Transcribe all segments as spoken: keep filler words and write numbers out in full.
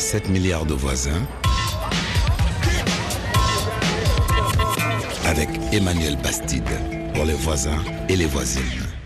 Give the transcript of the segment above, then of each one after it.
sept milliards de voisins avec Emmanuel Bastide pour les voisins et les voisines.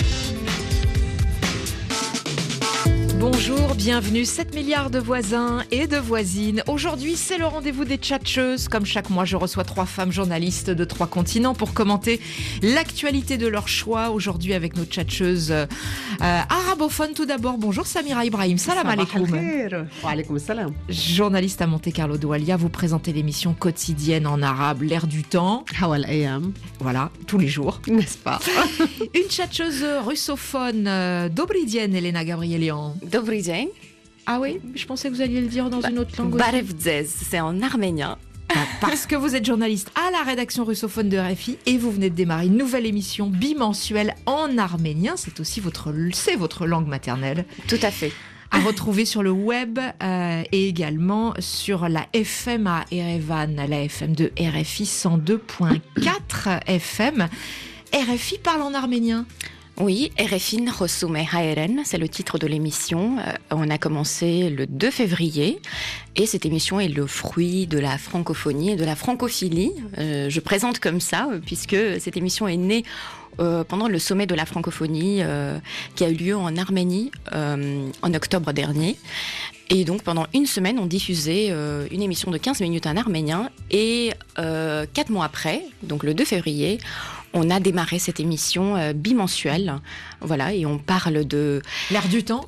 Bonjour, bienvenue, sept milliards de voisins et de voisines. Aujourd'hui, c'est le rendez-vous des tchatcheuses. Comme chaque mois, je reçois trois femmes journalistes de trois continents pour commenter l'actualité de leur choix. Aujourd'hui, avec nos tchatcheuses euh, arabophones. Tout d'abord, bonjour Samira Ibrahim. Salam alaikum. Wa alaikum salam. Journaliste à Monte Carlo Doualia, vous présentez l'émission quotidienne en arabe, L'air du temps. Hawal ayam. Voilà, tous les jours. N'est-ce pas? Une tchatcheuse russophone, euh, Dobridien, Elena Gabrielian. Dobry dzień. Ah oui, je pensais que vous alliez le dire dans une autre langue. Barevdzez, c'est en arménien. Parce que vous êtes journaliste à la rédaction russophone de R F I et vous venez de démarrer une nouvelle émission bimensuelle en arménien. C'est aussi votre, c'est votre langue maternelle. Tout à fait. À retrouver sur le web euh, et également sur la F M à Erevan, la F M de R F I cent deux virgule quatre F M. R F I parle en arménien. Oui, R F I Rosume Haeren, c'est le titre de l'émission. Euh, on a commencé le deux février et cette émission est le fruit de la francophonie et de la francophilie. Euh, je présente comme ça puisque cette émission est née euh, pendant le sommet de la francophonie euh, qui a eu lieu en Arménie euh, en octobre dernier. Et donc pendant une semaine, on diffusait euh, une émission de quinze minutes en arménien et euh, quatre mois après, donc le deux février, on a démarré cette émission euh, bimensuelle, voilà, et on parle de... L'air du temps.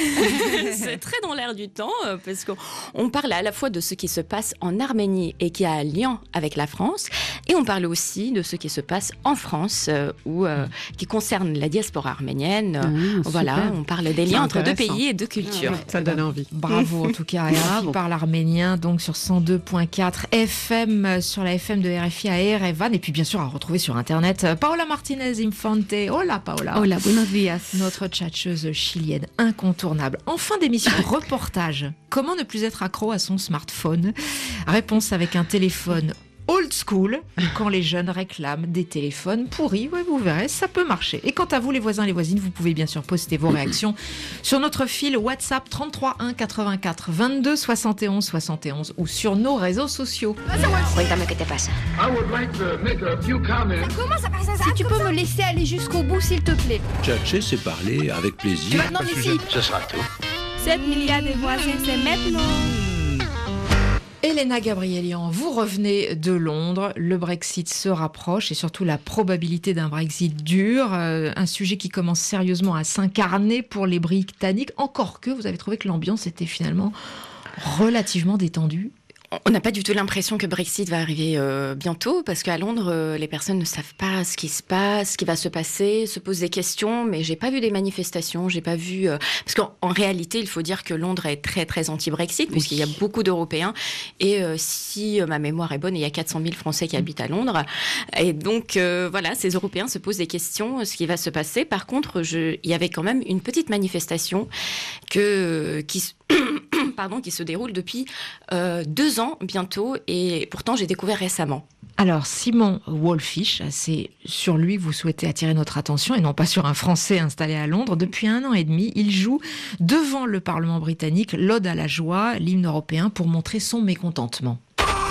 C'est très dans l'air du temps, euh, parce qu'on parle à la fois de ce qui se passe en Arménie et qui a un lien avec la France, et on parle aussi de ce qui se passe en France, euh, ou euh, qui concerne la diaspora arménienne. Mmh, voilà, super. on parle des liens entre deux pays et deux cultures. Ah, ça donne envie. Bravo en tout cas, R F I parle arménien, donc sur cent deux virgule quatre F M, sur la F M de R F I à Erevan, et puis bien sûr à retrouver sur Internet. Paola Martinez Infante. Hola Paola. Hola, buenos días. Notre tchatcheuse chilienne incontournable. En fin d'émission, reportage. Comment ne plus être accro à son smartphone? Réponse avec un téléphone old school, quand les jeunes réclament des téléphones pourris. Ouais, vous verrez, ça peut marcher. Et quant à vous, les voisins et les voisines, vous pouvez bien sûr poster vos réactions sur notre fil WhatsApp trente-trois un quatre-vingt-quatre vingt-deux soixante et onze soixante et onze ou sur nos réseaux sociaux. Cuéntame qué te pasa. I would like to make a few comments. Si tu peux me laisser aller jusqu'au bout, s'il te plaît. Tchatcher, c'est parler avec plaisir. Maintenant, ici. Ce sera tout. sept milliards de voisins, c'est maintenant. Elena Gabrielian, vous revenez de Londres, le Brexit se rapproche et surtout la probabilité d'un Brexit dur, euh, un sujet qui commence sérieusement à s'incarner pour les Britanniques, encore que vous avez trouvé que l'ambiance était finalement relativement détendue. On n'a pas du tout l'impression que Brexit va arriver euh, bientôt, parce qu'à Londres, euh, les personnes ne savent pas ce qui se passe, ce qui va se passer, se posent des questions, mais j'ai pas vu des manifestations, j'ai pas vu... Euh, parce qu'en en réalité, il faut dire que Londres est très très anti-Brexit, oui. Puisqu'il y a beaucoup d'Européens, et euh, si euh, ma mémoire est bonne, il y a quatre cent mille Français qui habitent à Londres, et donc euh, voilà, ces Européens se posent des questions, ce qui va se passer. Par contre, je, il y avait quand même une petite manifestation que, qui... Pardon, qui se déroule depuis euh, deux ans bientôt, et pourtant j'ai découvert récemment. Alors Simon Wolfish, c'est sur lui que vous souhaitez attirer notre attention et non pas sur un Français installé à Londres. Depuis un an et demi, il joue devant le Parlement britannique l'Ode à la joie, l'hymne européen, pour montrer son mécontentement.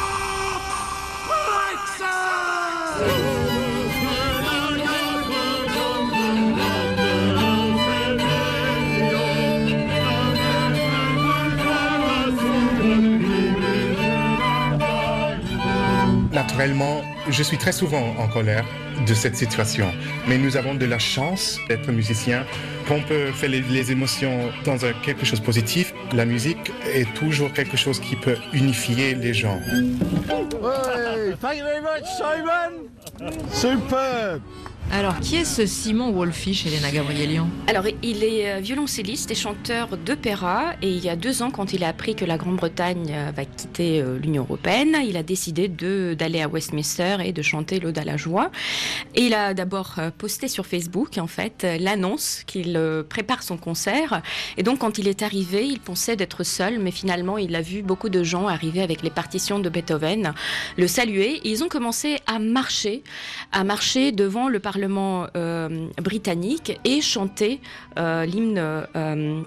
Naturellement, je suis très souvent en colère de cette situation, mais nous avons de la chance d'être musiciens, qu'on peut faire les, les émotions dans un, quelque chose de positif. La musique est toujours quelque chose qui peut unifier les gens. Hey, thank you very much, Simon. Superb. Alors, qui est ce Simon Wolfish, Elena Gabrielian? Alors, il est violoncelliste et chanteur d'opéra, et il y a deux ans, quand il a appris que la Grande-Bretagne va quitter l'Union européenne, il a décidé de, d'aller à Westminster et de chanter l'Ode à la joie. Et il a d'abord posté sur Facebook, en fait, l'annonce qu'il prépare son concert. Et donc, quand il est arrivé, il pensait d'être seul, mais finalement, il a vu beaucoup de gens arriver avec les partitions de Beethoven, le saluer. Et ils ont commencé à marcher, à marcher devant le Parlement euh, britannique et chanter euh, l'hymne euh,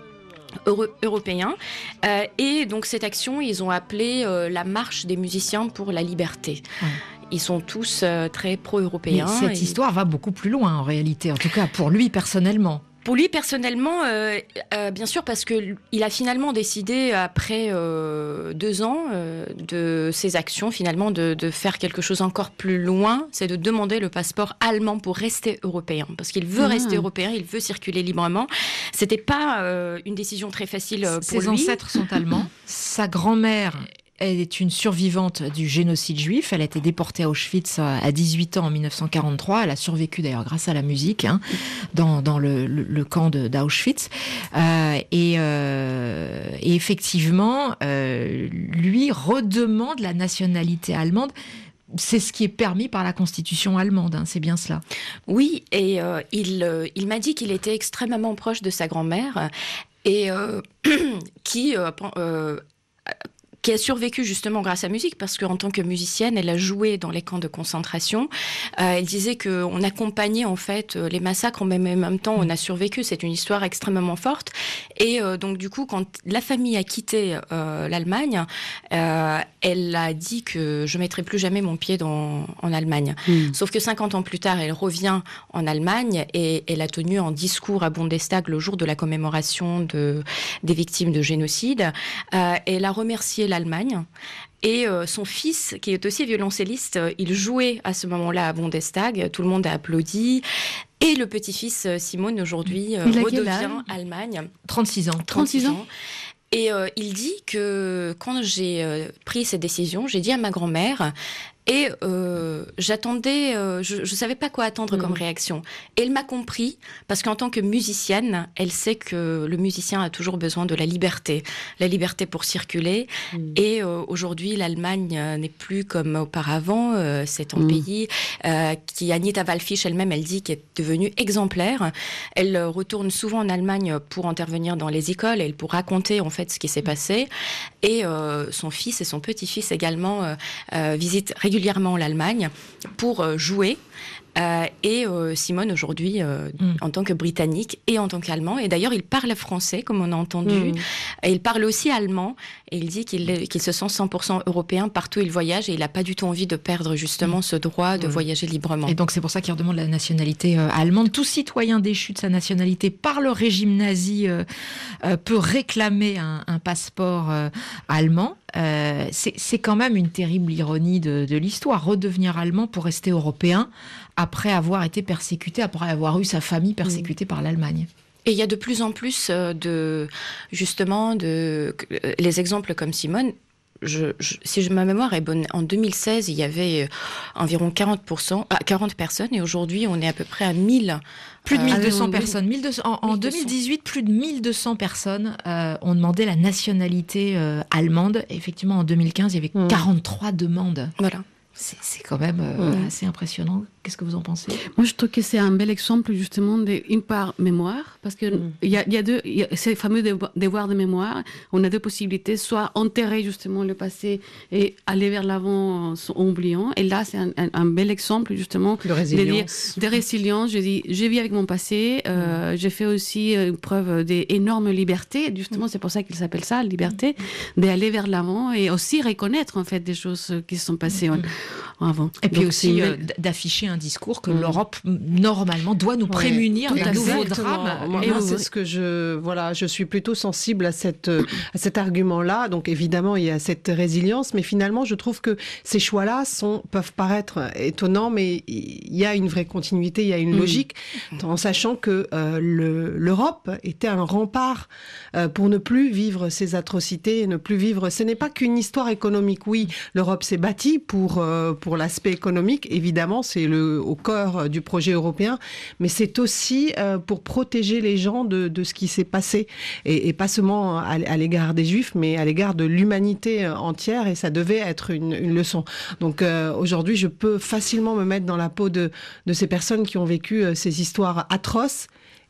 euro- européen. Euh, et donc cette action, ils ont appelé euh, la marche des musiciens pour la liberté. Ouais. Ils sont tous euh, très pro-européens. Mais cette et... histoire va beaucoup plus loin en réalité, en tout cas pour lui personnellement. Pour lui, personnellement, euh, euh, bien sûr, parce qu'il a finalement décidé, après euh, deux ans euh, de ses actions, finalement, de, de faire quelque chose encore plus loin, c'est de demander le passeport allemand pour rester européen. Parce qu'il veut ah. rester européen, il veut circuler librement. C'était pas euh, une décision très facile pour Ses lui. Ses ancêtres sont allemands. Sa grand-mère... Elle est une survivante du génocide juif. Elle a été déportée à Auschwitz à dix-huit ans en mille neuf cent quarante-trois. Elle a survécu d'ailleurs grâce à la musique hein, dans, dans le, le, le camp de, d'Auschwitz. Euh, et, euh, et effectivement, euh, lui redemande la nationalité allemande. C'est ce qui est permis par la Constitution allemande, hein, c'est bien cela. Oui, et euh, il, euh, il m'a dit qu'il était extrêmement proche de sa grand-mère et euh, qui... Euh, euh, qui a survécu justement grâce à la musique, parce qu'en tant que musicienne, elle a joué dans les camps de concentration. Euh, elle disait qu'on accompagnait en fait les massacres, mais en même temps, on a survécu. C'est une histoire extrêmement forte. Et euh, donc du coup, quand la famille a quitté euh, l'Allemagne, euh, elle a dit que je ne mettrai plus jamais mon pied dans, en Allemagne. Mmh. Sauf que cinquante ans plus tard, elle revient en Allemagne et elle a tenu un discours à Bundestag le jour de la commémoration de, des victimes de génocide. Euh, elle a remercié l'Allemagne. Et euh, son fils, qui est aussi violoncelliste, euh, il jouait à ce moment-là à Bundestag. Tout le monde a applaudi. Et le petit-fils, euh, Simone, aujourd'hui, euh, redevient Allemagne. trente-six ans. trente-six ans. Et euh, il dit que quand j'ai euh, pris cette décision, j'ai dit à ma grand-mère... Et euh, j'attendais, euh, je ne savais pas quoi attendre mmh. comme réaction. Et elle m'a compris, parce qu'en tant que musicienne, elle sait que le musicien a toujours besoin de la liberté. La liberté pour circuler. Mmh. Et euh, aujourd'hui, l'Allemagne euh, n'est plus comme auparavant. Euh, c'est un mmh. pays euh, qui, Anita Wallfisch elle-même, elle dit, qui est devenu exemplaire. Elle euh, retourne souvent en Allemagne pour intervenir dans les écoles et pour raconter en fait ce qui s'est passé. Et euh, son fils et son petit-fils également euh, euh, visitent régulièrement régulièrement l'Allemagne pour euh, jouer. Euh, et euh, Simone, aujourd'hui, euh, mm. en tant que Britannique et en tant qu'Allemand, et d'ailleurs, il parle français, comme on a entendu, mm. et il parle aussi allemand, et il dit qu'il, qu'il se sent cent pour cent européen partout où il voyage, et il n'a pas du tout envie de perdre justement mm. ce droit de mm. voyager librement. Et donc, c'est pour ça qu'il redemande la nationalité euh, allemande. Tout citoyen déchu de sa nationalité par le régime nazi euh, euh, peut réclamer un, un passeport euh, allemand. Euh, c'est, c'est quand même une terrible ironie de, de l'histoire. Redevenir allemand pour rester européen après avoir été persécuté, après avoir eu sa famille persécutée mmh. par l'Allemagne. Et il y a de plus en plus de, justement, de, les exemples comme Simone. Je, je, si ma mémoire est bonne, en deux mille seize, il y avait environ quarante pour cent, ah, quarante personnes, et aujourd'hui, on est à peu près à mille. Plus de mille deux cents euh, personnes. mille deux cents, en, en deux mille dix-huit, plus de mille deux cents personnes euh, ont demandé la nationalité euh, allemande. Et effectivement, en deux mille quinze, il y avait mmh. quarante-trois demandes. Voilà. C'est, c'est quand même euh, mmh. assez impressionnant. Qu'est-ce que vous en pensez ? Moi, je trouve que c'est un bel exemple, justement, d'une part mémoire, parce qu'il mmh. y, a, y a deux, y a ces fameux devoirs de mémoire. On a deux possibilités, soit enterrer, justement, le passé et aller vers l'avant en oubliant. Et là, c'est un, un, un bel exemple, justement, de résilience. De, de résilience. Je dis, j'ai vécu avec mon passé, euh, mmh. j'ai fait aussi une preuve d'énorme liberté. Justement, c'est pour ça qu'il s'appelle ça, liberté, mmh. d'aller vers l'avant et aussi reconnaître, en fait, des choses qui se sont passées mmh. avant. Et puis donc, aussi euh, d'afficher un discours que mmh. l'Europe normalement doit nous prémunir ouais, d'un nouveau drame. Moi, moi c'est ce que je voilà, je suis plutôt sensible à cette à cet argument-là. Donc évidemment, il y a cette résilience, mais finalement, je trouve que ces choix-là sont peuvent paraître étonnants, mais il y a une vraie continuité, il y a une mmh. logique, en sachant que euh, le, l'Europe était un rempart euh, pour ne plus vivre ces atrocités, ne plus vivre. Ce n'est pas qu'une histoire économique. Oui, l'Europe s'est bâtie pour euh, pour l'aspect économique. Évidemment, c'est le au cœur du projet européen, mais c'est aussi euh, pour protéger les gens de, de ce qui s'est passé, et, et pas seulement à, à l'égard des Juifs, mais à l'égard de l'humanité entière, et ça devait être une, une leçon. Donc euh, aujourd'hui, je peux facilement me mettre dans la peau de, de ces personnes qui ont vécu euh, ces histoires atroces,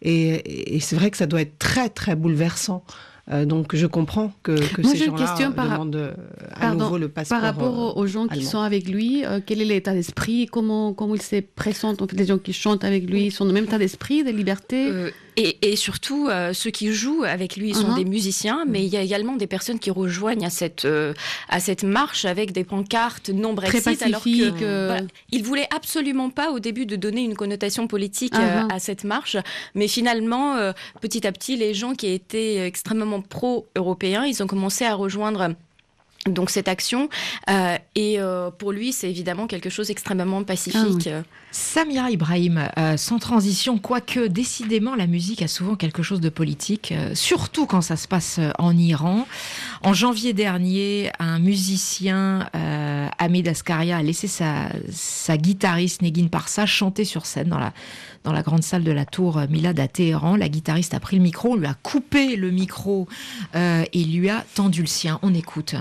et, et c'est vrai que ça doit être très, très bouleversant. Euh, donc je comprends que, que Moi, ces gens-là demandent euh, à pardon, nouveau le passeport par rapport aux gens qui allemand. sont avec lui, euh, quel est l'état d'esprit, comment, comment il se présente, en fait, les gens qui chantent avec lui, ils sont dans le même état d'esprit, de liberté euh, Et, et surtout, euh, ceux qui jouent avec lui sont uh-huh. des musiciens, mais il y a également des personnes qui rejoignent à cette, euh, à cette marche avec des pancartes non Brexit, alors que euh... voilà, il voulait absolument pas au début de donner une connotation politique uh-huh. euh, à cette marche, mais finalement, euh, petit à petit, les gens qui étaient extrêmement pro-européens, ils ont commencé à rejoindre donc cette action, euh, et euh, pour lui, c'est évidemment quelque chose d'extrêmement pacifique. Ah oui. Samira Ibrahim, euh, sans transition, quoique décidément la musique a souvent quelque chose de politique, euh, surtout quand ça se passe en Iran. En janvier dernier, un musicien, euh, Hamid Askaria, a laissé sa, sa guitariste Negin Parsa chanter sur scène dans la, dans la grande salle de la Tour Milad à Téhéran. La guitariste a pris le micro, on lui a coupé le micro euh, et lui a tendu le sien. On écoute.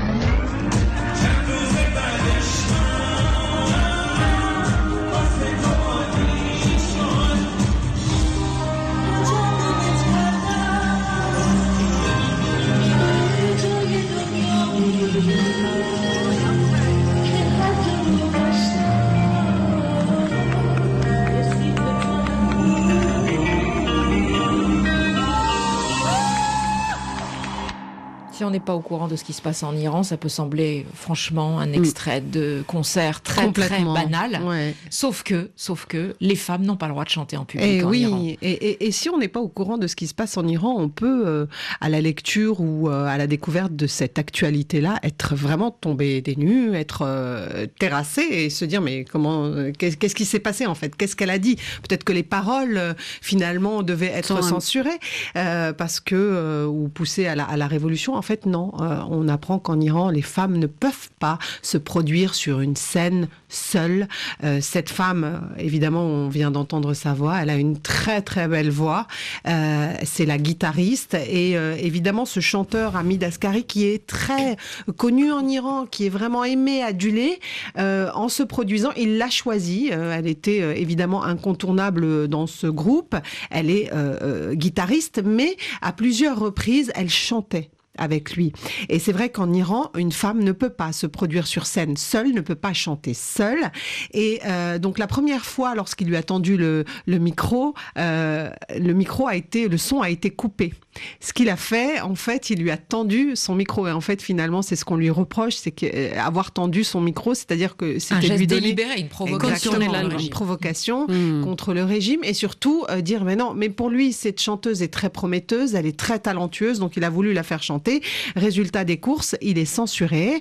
Si on n'est pas au courant de ce qui se passe en Iran, ça peut sembler franchement un extrait mmh. de concert très très banal. Ouais. Sauf que, sauf que, les femmes n'ont pas le droit de chanter en public et en oui, Iran. Et, et, et si on n'est pas au courant de ce qui se passe en Iran, on peut, euh, à la lecture ou euh, à la découverte de cette actualité-là, être vraiment tombé des nues, être euh, terrassé et se dire mais comment, euh, qu'est-ce, qu'est-ce qui s'est passé en fait ? Qu'est-ce qu'elle a dit ? Peut-être que les paroles euh, finalement devaient être Sans censurées euh, parce que euh, ou poussées à la, à la révolution. En fait, non. Euh, on apprend qu'en Iran, les femmes ne peuvent pas se produire sur une scène seule. Euh, cette femme, évidemment, on vient d'entendre sa voix. Elle a une très très belle voix. Euh, c'est la guitariste et euh, évidemment ce chanteur Hamid Askari qui est très connu en Iran, qui est vraiment aimé, adulé. Euh, en se produisant, il l'a choisie. Euh, elle était euh, évidemment incontournable dans ce groupe. Elle est euh, euh, guitariste, mais à plusieurs reprises, elle chantait avec lui. Et c'est vrai qu'en Iran, une femme ne peut pas se produire sur scène seule, ne peut pas chanter seule. Et euh, donc la première fois, lorsqu'il lui a tendu le, le micro, euh, le micro a été, le son a été coupé. Ce qu'il a fait, en fait, il lui a tendu son micro. Et en fait, finalement, c'est ce qu'on lui reproche, c'est qu'avoir tendu son micro, c'est-à-dire que c'était un geste lui donner délibéré, une provocation, une provocation mmh. contre le régime, et surtout euh, dire mais non, mais pour lui, cette chanteuse est très prometteuse, elle est très talentueuse, donc il a voulu la faire chanter. Résultat des courses, il est censuré.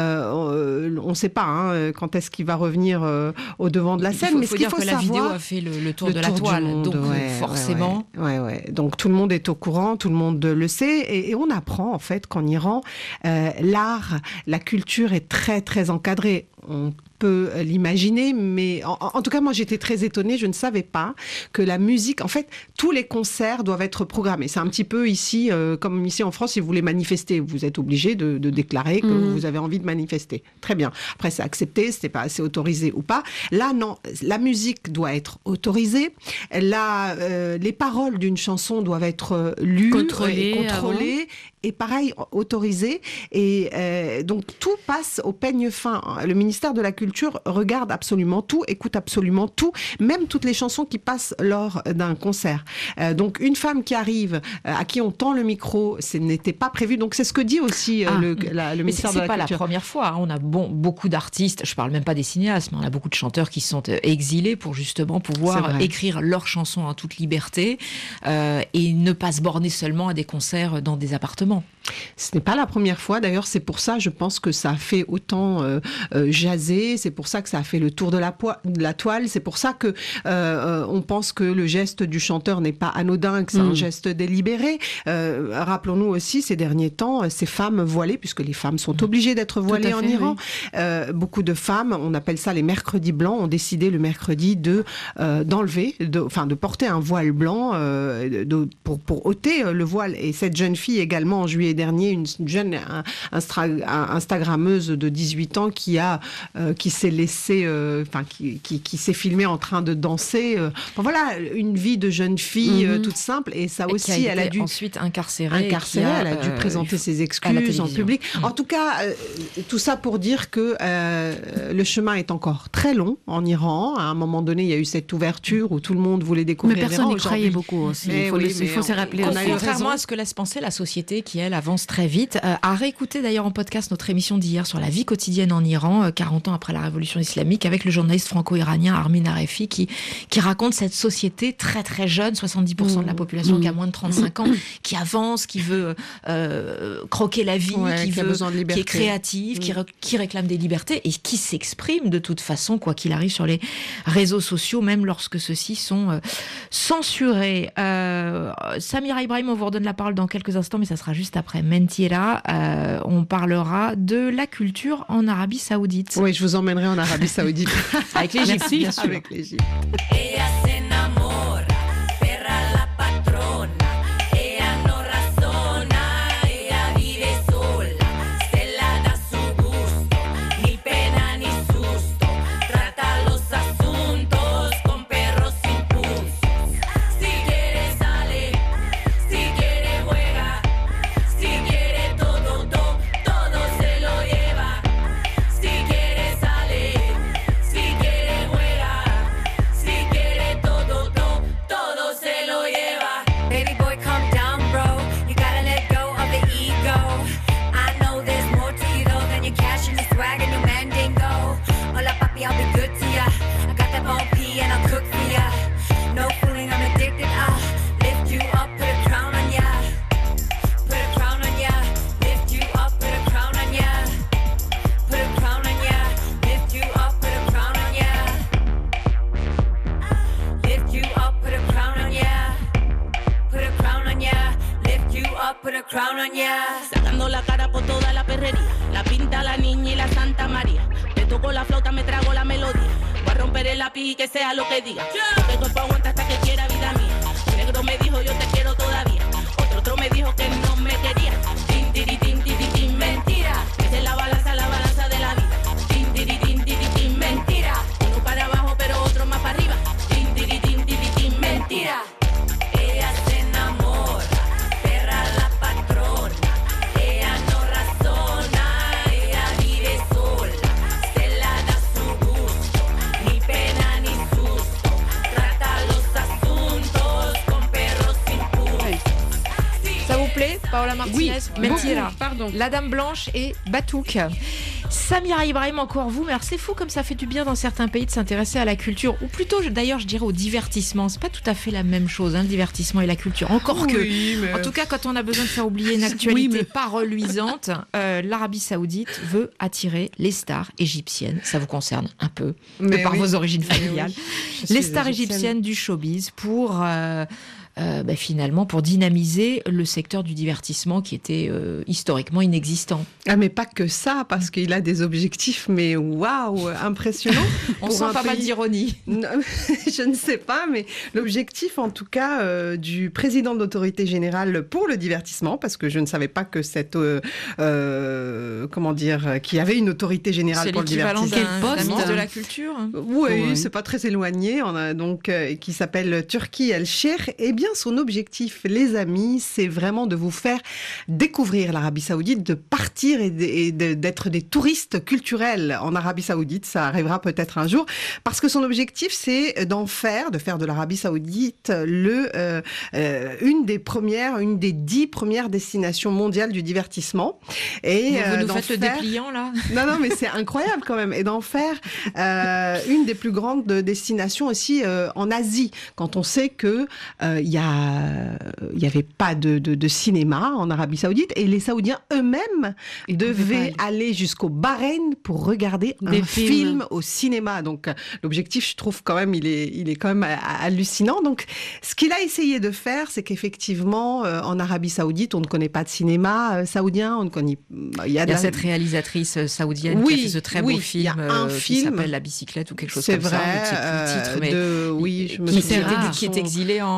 Euh, on ne sait pas hein, quand est-ce qu'il va revenir euh, au devant de la scène. Il faut, mais faut ce dire qu'il faut que savoir, la vidéo a fait le, le tour le de tour la toile, monde, donc ouais, forcément. Ouais, ouais, ouais. Donc tout le monde est au courant, tout le monde le sait, et, et on apprend en fait qu'en Iran, euh, l'art, la culture est très très encadrée. On peut l'imaginer, mais en, en tout cas, moi, j'étais très étonnée. Je ne savais pas que la musique, en fait, tous les concerts doivent être programmés. C'est un petit peu ici, euh, comme ici en France, si vous voulez manifester, vous êtes obligé de, de déclarer que mmh. vous avez envie de manifester. Très bien. Après, c'est accepté, c'est pas assez autorisé ou pas. Là, non, la musique doit être autorisée. Là, euh, les paroles d'une chanson doivent être lues, contrôlées, et contrôlées. Et pareil, autorisé. Et euh, donc, tout passe au peigne fin. Le ministère de la Culture regarde absolument tout, écoute absolument tout, même toutes les chansons qui passent lors d'un concert. Euh, donc, une femme qui arrive, euh, à qui on tend le micro, ce n'était pas prévu. Donc, c'est ce que dit aussi euh, ah, le, la, le ministère de la Culture. Mais c'est pas la première fois. Hein. On a bon, beaucoup d'artistes, je parle même pas des cinéastes, mais on a beaucoup de chanteurs qui sont exilés pour justement pouvoir écrire leurs chansons en toute liberté euh, et ne pas se borner seulement à des concerts dans des appartements. Ce n'est pas la première fois. D'ailleurs, c'est pour ça, je pense que ça a fait autant euh, euh, jaser. C'est pour ça que ça a fait le tour de la, po- de la toile. C'est pour ça que euh, on pense que le geste du chanteur n'est pas anodin, que c'est mmh. un geste délibéré. Euh, rappelons-nous aussi, ces derniers temps, ces femmes voilées, puisque les femmes sont obligées d'être voilées fait, en Iran. Oui. Euh, beaucoup de femmes, on appelle ça les mercredis blancs, ont décidé le mercredi de euh, d'enlever, de, enfin de porter un voile blanc euh, de, pour pour ôter le voile. Et cette jeune fille également en juillet dernier, une jeune un, un, Instagrammeuse de dix-huit ans qui a euh, qui s'est laissée, euh, enfin qui, qui, qui s'est filmée en train de danser. Euh, enfin, voilà, une vie de jeune fille mm-hmm. euh, toute simple. Et ça et aussi, qui a elle a dû ensuite incarcérée. incarcérée a, elle a dû euh, présenter ses excuses en public. Mm. En tout cas, euh, tout ça pour dire que euh, le chemin est encore très très long en Iran. À un moment donné, il y a eu cette ouverture où tout le monde voulait découvrir l'Iran. Mais personne n'y croyait beaucoup aussi. Mais il faut, oui, le, il faut se rappeler. On a contrairement à ce que laisse penser la société qui, elle, avance très vite. Euh, à réécouter d'ailleurs en podcast notre émission d'hier sur la vie quotidienne en Iran, euh, quarante ans après la révolution islamique, avec le journaliste franco-iranien Armin Arefi qui, qui raconte cette société très très jeune, soixante-dix pour cent de la population mmh. qui a moins de trente-cinq ans, qui avance, qui veut euh, croquer la vie, ouais, qui, qui, veut, a besoin de liberté. qui est créative, mmh. qui, re, qui réclame des libertés et qui s'exprime de toute façon, quoi qu'il arrive, sur les réseaux sociaux, même lorsque ceux-ci sont euh, censurés. Euh, Samira Ibrahim, on vous redonne la parole dans quelques instants, mais ça sera juste après Mentira. Euh, on parlera de la culture en Arabie Saoudite. Oui, je vous emmènerai en Arabie Saoudite. Avec l'Égypte, bien sûr. Avec l'Égypte. Sacando la cara por toda la perrería, la pinta, la niña y la Santa María. Te toco la flauta, me trago la melodía. Voy a romper el lápiz y que sea lo que diga. Porque el cuerpo aguanta hasta que quiera, vida mía. Un negro me dijo yo te quiero todavía. Otro otro me dijo que no me quería. Tin, tiri, tin, tiri, tin, mentira. Esa es la balanza, la balanza de la vida. Tin, tiri, tin, tiri, tin, mentira. Uno para abajo pero otro más para arriba. Tin, tiri, tin, tiri, tin, mentira. Ella se enamora, perra la patrona. Ella no razona, ella vive sola. Se la da su gusto, ni pena ni susto. Trata los asuntos con perros sin pulso. Ça vous plaît, Paola Martinez? Oui, Mentira. beaucoup, pardon. La Dame Blanche et Batouk. Samira Ibrahim, encore vous. Mais alors c'est fou comme ça fait du bien dans certains pays de s'intéresser à la culture, ou plutôt d'ailleurs je dirais au divertissement. C'est pas tout à fait la même chose, hein, le divertissement et la culture. Encore oui, que, mais... en tout cas quand on a besoin de faire oublier une actualité oui, mais... pas reluisante, euh, l'Arabie Saoudite veut attirer les stars égyptiennes. Ça vous concerne un peu, mais de par oui. vos origines familiales. Oui. Les stars égyptienne. égyptiennes du showbiz pour... Euh, Euh, bah, finalement pour dynamiser le secteur du divertissement qui était euh, historiquement inexistant. Ah mais pas que ça, parce qu'il a des objectifs mais waouh, impressionnants. On sent pas pays... mal d'ironie. Je ne sais pas, mais l'objectif en tout cas euh, du président de l'autorité générale pour le divertissement, parce que je ne savais pas que cette euh, euh, comment dire, qu'il y avait une autorité générale c'est pour le divertissement. C'est l'équivalent d'un ministre de la culture. Oui, oui, c'est pas très éloigné. On a donc euh, qui s'appelle Turki El-Sheikh. Et bien son objectif, les amis, c'est vraiment de vous faire découvrir l'Arabie Saoudite, de partir et, de, et de, d'être des touristes culturels en Arabie Saoudite. Ça arrivera peut-être un jour, parce que son objectif, c'est d'en faire, de faire de l'Arabie Saoudite le euh, euh, une des premières, une des dix premières destinations mondiales du divertissement. Et vous, euh, vous nous faites faire... le dépliant là. Non, non, mais c'est incroyable quand même. Et d'en faire euh, une des plus grandes destinations aussi euh, en Asie, quand on sait que euh, il y a, il y avait pas de, de, de cinéma en Arabie Saoudite et les Saoudiens eux-mêmes Ils devaient aller jusqu'au Bahreïn pour regarder Des un films. film au cinéma. Donc l'objectif, je trouve quand même, il est, il est quand même hallucinant. Donc ce qu'il a essayé de faire, c'est qu'effectivement, euh, en Arabie Saoudite, on ne connaît pas de cinéma euh, saoudien. On ne connaît. Il y a, il y a la... cette réalisatrice saoudienne oui, qui a fait ce très oui, beau film, il y a un euh, film qui s'appelle La bicyclette ou quelque chose c'est comme vrai, ça. C'est vrai. Euh, de, oui, je me qui, souviens. qui est exilé en Australie.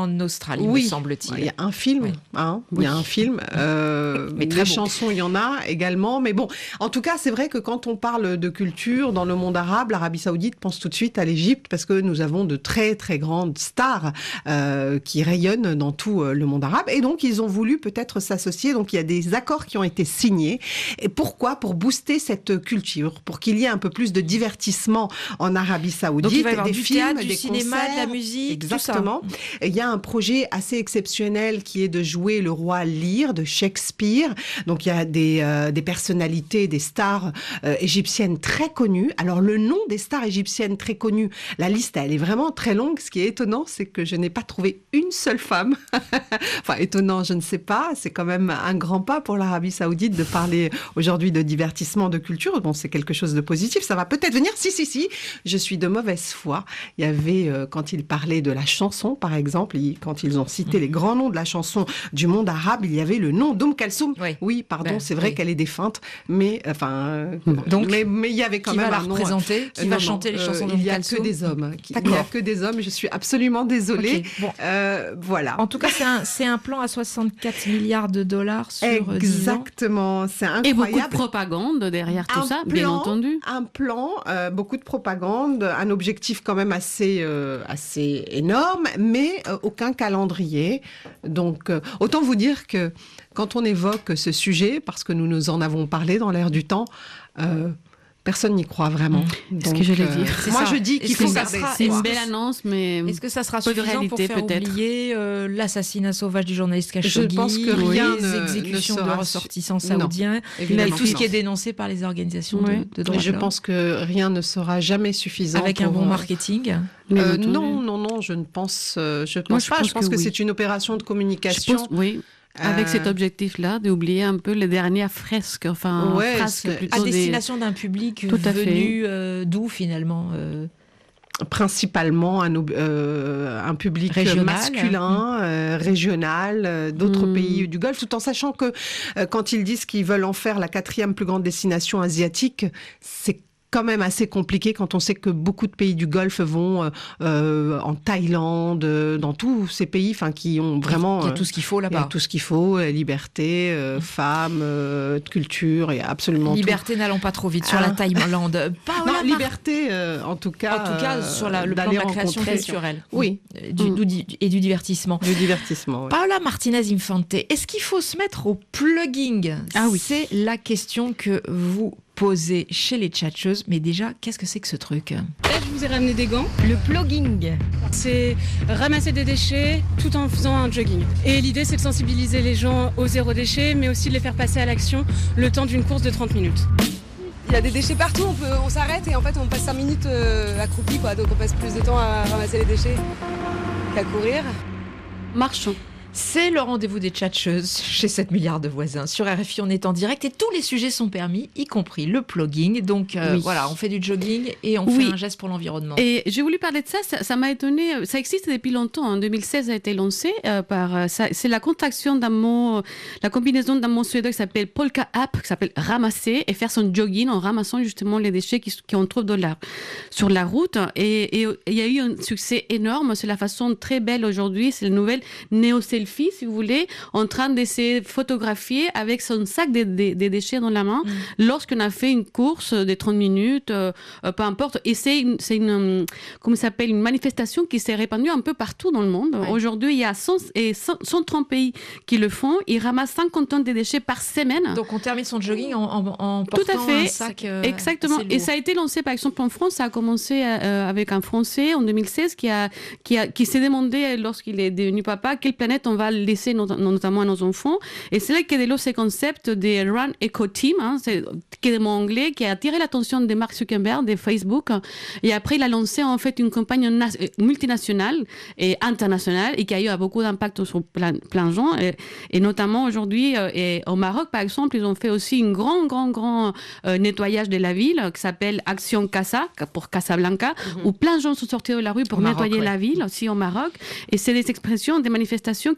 Australie, oui. me semble-t-il. Il y a un film, oui. hein, oui. il y a un film. Euh, mais les beau. chansons, il y en a également. Mais bon, en tout cas, c'est vrai que quand on parle de culture dans le monde arabe, l'Arabie Saoudite pense tout de suite à l'Égypte parce que nous avons de très très grandes stars euh, qui rayonnent dans tout le monde arabe. Et donc, ils ont voulu peut-être s'associer. Donc, il y a des accords qui ont été signés. Et pourquoi ? Pour booster cette culture, pour qu'il y ait un peu plus de divertissement en Arabie Saoudite. Donc, il va y avoir des du films, théâtre, du des cinéma, concerts, de la musique, exactement. tout ça. Et il y a un projet assez exceptionnel qui est de jouer le roi Lear de Shakespeare. Donc, il y a des, euh, des personnalités, des stars euh, égyptiennes très connues. Alors, le nom des stars égyptiennes très connues, la liste, elle est vraiment très longue. Ce qui est étonnant, c'est que je n'ai pas trouvé une seule femme. Enfin, étonnant, je ne sais pas. C'est quand même un grand pas pour l'Arabie Saoudite de parler aujourd'hui de divertissement, de culture. Bon, c'est quelque chose de positif. Ça va peut-être venir. Si, si, si. Je suis de mauvaise foi. Il y avait, euh, quand il parlait de la chanson, par exemple, il, quand ils ont cité mmh. les grands noms de la chanson du monde arabe, il y avait le nom d'Oum Kalsoum. Oui, oui pardon, ben, c'est vrai oui. qu'elle est défunte, mais enfin, euh, donc, mais, mais il y avait quand qui même va un la nom. représenter, qui euh, va non, chanter non, les chansons euh, d'Oum Il n'y a Kalsoum. que des hommes. Qui, il n'y a que des hommes. Je suis absolument désolée. Okay, bon. euh, voilà. En tout cas, c'est un, c'est un plan à soixante-quatre milliards de dollars sur exactement. C'est incroyable. Et beaucoup de propagande derrière tout un ça, plan, bien entendu. Un plan, euh, beaucoup de propagande, un objectif quand même assez, euh, assez énorme, mais euh, aucun calendrier. Donc, euh, autant vous dire que quand on évoque ce sujet, parce que nous nous en avons parlé dans l'air du temps, euh, personne n'y croit vraiment. Mmh. C'est ce que j'allais dire. Euh, moi, ça. je dis qu'il faut garder. C'est une belle annonce, mais est-ce que ça sera peu suffisant de réalité, pour faire peut-être. oublier euh, l'assassinat sauvage du journaliste Khashoggi, je pense que rien les ne, exécutions ne de sera... ressortissants saoudiens, et tout ce qui est dénoncé par les organisations oui. de, de droits de Je l'homme. pense que rien ne sera jamais suffisant. Avec pour... un bon marketing. Euh, non, non, non, je ne pense, euh, je pense Moi, je pas. pense je pense que, que oui. c'est une opération de communication. Je pense, oui. Avec euh... cet objectif-là, d'oublier un peu les dernières fresques, enfin, ouais, frasques plutôt à destination des... d'un public tout venu euh, d'où finalement euh... Principalement un, euh, un public régional, masculin, euh, régional, euh, d'autres mmh. pays du Golfe, tout en sachant que euh, quand ils disent qu'ils veulent en faire la quatrième plus grande destination asiatique, c'est quand même assez compliqué quand on sait que beaucoup de pays du Golfe vont euh, en Thaïlande, dans tous ces pays, enfin qui ont vraiment il y a tout ce qu'il faut là-bas. Il y a tout ce qu'il faut, liberté, euh, femmes, euh, culture, il y a absolument liberté, tout. N'allons pas trop vite sur ah. la Thaïlande. Paola non, liberté, euh, en tout cas. En tout cas, euh, sur la, le plan de la création culturelle. Oui. Du, mm. du, et du divertissement. Du divertissement. Oui. Paola Martinez Infante, est-ce qu'il faut se mettre au plugging ? Ah oui. C'est la question que vous posée chez les tchatcheuses. Mais déjà, qu'est-ce que c'est que ce truc ? Là, je vous ai ramené des gants. Le plugging, c'est ramasser des déchets tout en faisant un jogging. Et l'idée, c'est de sensibiliser les gens au zéro déchet, mais aussi de les faire passer à l'action le temps d'une course de trente minutes. Il y a des déchets partout, on, peut, on s'arrête et en fait on passe cinq minutes euh, accroupis, quoi. Donc on passe plus de temps à ramasser les déchets qu'à courir. Marchons. C'est le rendez-vous des tchatcheuses chez sept milliards de voisins. Sur R F I, on est en direct et tous les sujets sont permis, y compris le plugging. Donc euh, oui. voilà, on fait du jogging et on oui. fait un geste pour l'environnement. Et j'ai voulu parler de ça, ça, ça m'a étonné. Ça existe depuis longtemps. En deux mille seize, ça a été lancé euh, par. Ça, c'est la contraction d'un mot, la combinaison d'un mot suédois qui s'appelle polka up, qui s'appelle ramasser et faire son jogging en ramassant justement les déchets qui, qu'on trouve dans la, sur la route. Et il y a eu un succès énorme. C'est la façon très belle aujourd'hui. C'est la nouvelle néo-selfie, si vous voulez, en train de se photographier avec son sac de, de, de déchets dans la main mmh. lorsqu'on a fait une course de trente minutes, euh, peu importe. Et c'est une, c'est une, comment ça s'appelle, une manifestation qui s'est répandue un peu partout dans le monde. Ouais. Aujourd'hui, il y a cent, et cent, cent trente pays qui le font. Ils ramassent cinquante tonnes de déchets par semaine. Donc on termine son jogging en, en, en portant Tout à fait. un sac. Euh, Exactement. Et ça a été lancé par exemple en France. Ça a commencé euh, avec un Français en deux mille seize qui, a, qui, a, qui s'est demandé lorsqu'il est devenu papa quelle planète on va laisser notamment à nos enfants. Et c'est là qu'est né ce concept des Run Eco Team, hein, c'est, qui est le mot anglais, qui a attiré l'attention de Mark Zuckerberg de Facebook. Et après, il a lancé en fait une campagne na- multinationale et internationale et qui a eu beaucoup d'impact sur plein, plein de gens. Et, et notamment aujourd'hui, euh, et au Maroc, par exemple, ils ont fait aussi un grand, grand, grand euh, nettoyage de la ville qui s'appelle Action Casa, pour Casablanca, mm-hmm. où plein de gens sont sortis de la rue pour au nettoyer Maroc, la ouais. ville, aussi au Maroc. Et c'est des expressions, des manifestations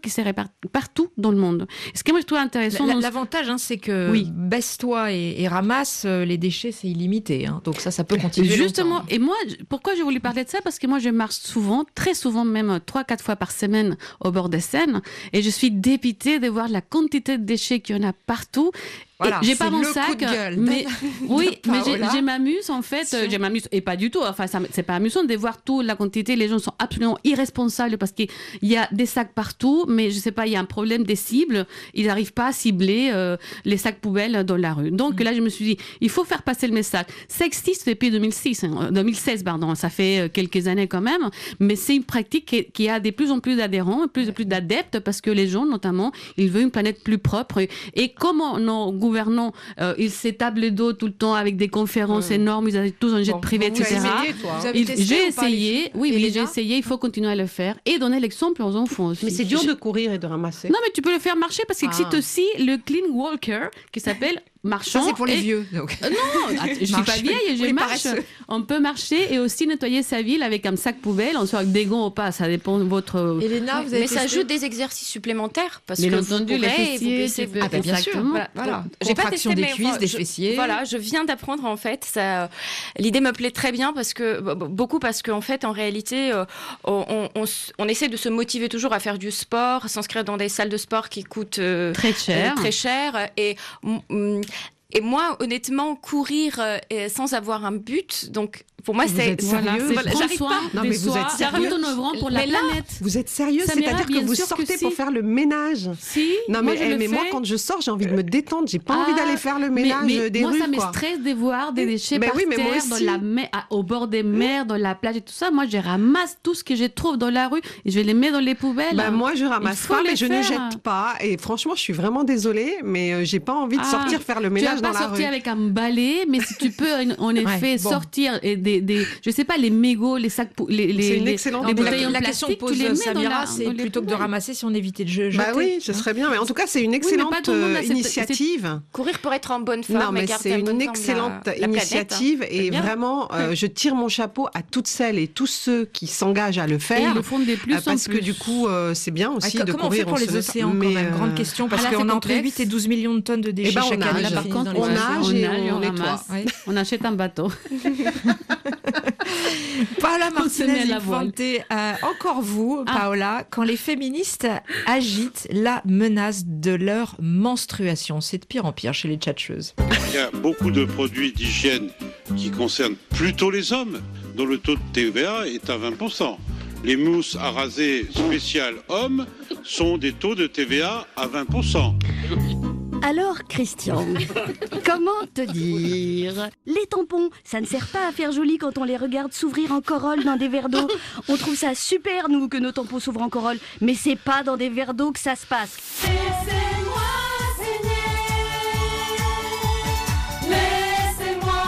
qui se répartent partout dans le monde. Ce que moi je trouve intéressant... La, dans... L'avantage, hein, c'est que oui. baisse-toi et, et ramasse, les déchets, c'est illimité. Hein. Donc ça, ça peut continuer Justement, longtemps. et moi, pourquoi j'ai voulu parler de ça? Parce que moi, je marche souvent, très souvent, même trois, quatre fois par semaine au bord des Seines, et je suis dépitée de voir la quantité de déchets qu'il y en a partout. Voilà, j'ai c'est pas mon le sac, coup de gueule mais de, oui, de mais j'ai, je m'amuse en fait, euh, je m'amuse et pas du tout. Enfin, ça, c'est pas amusant de voir toute la quantité. Les gens sont absolument irresponsables parce qu'il y a des sacs partout, mais je sais pas, il y a un problème des cibles. Ils n'arrivent pas à cibler euh, les sacs poubelles dans la rue. Donc mmh. là, je me suis dit, il faut faire passer le message. Ça existe depuis deux mille six, hein, deux mille seize, pardon. Ça fait quelques années quand même, mais c'est une pratique qui, qui a de plus en plus d'adhérents, plus en plus d'adeptes parce que les gens, notamment, ils veulent une planète plus propre. Et, et comment nos gouvernants euh, ils s'établent le dos tout le temps avec des conférences mmh. énormes, ils ont tous un jet bon, privé, bon, et cetera. Essayé, toi, hein. il, j'ai essayé, oui, oui, j'ai essayé, il faut continuer à le faire et donner l'exemple aux enfants aussi. Mais c'est dur de courir et de ramasser. Non, mais tu peux le faire marcher parce qu'il existe ah. aussi le Clean Walker qui s'appelle marchant. Ça, c'est pour les et... vieux. Donc. Euh, non, je suis pas vieille, je marche. Paresseux. On peut marcher et aussi nettoyer sa ville avec un sac poubelle, en soit avec des gants ou pas, ça dépend de votre. Elena, vous avez Mais ça ajoute des exercices supplémentaires parce Bien que entendu, vous les fessiers, vous vous... ah ben bien sûr. Voilà. voilà. J'ai pas testé des cuisses, enfin, des je, fessiers. Voilà, je viens d'apprendre en fait. Ça, l'idée me plaît très bien parce que beaucoup parce qu'en fait, en réalité, on, on, on, on essaie de se motiver toujours à faire du sport, s'inscrire dans des salles de sport qui coûtent euh, très cher, euh, très cher et mm, Et moi, honnêtement, courir euh, sans avoir un but, donc pour moi, vous c'est êtes sérieux. Voilà, j'arrive pas. Non, mais vous êtes sérieux. pour la là, planète. Vous êtes sérieux, c'est-à-dire que vous sortez que si. pour faire le ménage. Si. Non, moi, mais, eh, mais moi, quand je sors, j'ai envie de me détendre. J'ai pas ah, envie d'aller faire le ménage mais, mais des moi, rues. Moi, ça quoi. me stresse de voir des déchets mais par oui, mais terre, moi aussi. dans la mer, au bord des mers, dans la plage et tout ça. Moi, je ramasse tout ce que je trouve dans la rue et je les mets dans les poubelles. Bah, moi, je ramasse pas, mais je ne jette pas. Et franchement, je suis vraiment désolée, mais j'ai pas envie de sortir faire le ménage dans la rue. Tu vas pas sortir avec un balai, mais si tu peux, en effet, sortir des, je sais pas, les mégots, les sacs, les, les, c'est une excellente les bouteilles la, en la plastique, question que pose tu les mets Samira, dans la, c'est dans plutôt que de ramasser si on évitait de jeter. Bah oui, ce serait bien. Mais en tout cas, c'est une excellente oui, euh, initiative. Courir pour être en bonne forme. Non, mais c'est une excellente la, initiative la et vraiment, euh, je tire mon chapeau à toutes celles et tous ceux qui s'engagent à le faire. Et ils le font des plus euh, parce en que plus. du coup, euh, c'est bien aussi ah, de comment courir. Comment on fait pour les océans quand même? Grande question parce qu'on a entre huit et douze millions de tonnes de déchets chaque année. Par contre, on nage et on nettoie. On achète un bateau. Paola Martinez-Infante, euh, encore vous, ah. Paola, quand les féministes agitent la menace de leur menstruation. C'est de pire en pire chez les tchatcheuses. Il y a beaucoup de produits d'hygiène qui concernent plutôt les hommes, dont le taux de T V A est à vingt pour cent. Les mousses à raser spéciales hommes sont des taux de T V A à vingt pour cent. Alors, Christian, comment te dire? Les tampons, ça ne sert pas à faire joli quand on les regarde s'ouvrir en corolle dans des verres d'eau. On trouve ça super, nous, que nos tampons s'ouvrent en corolle, mais c'est pas dans des verres d'eau que ça se passe. Laissez-moi saigner, laissez-moi,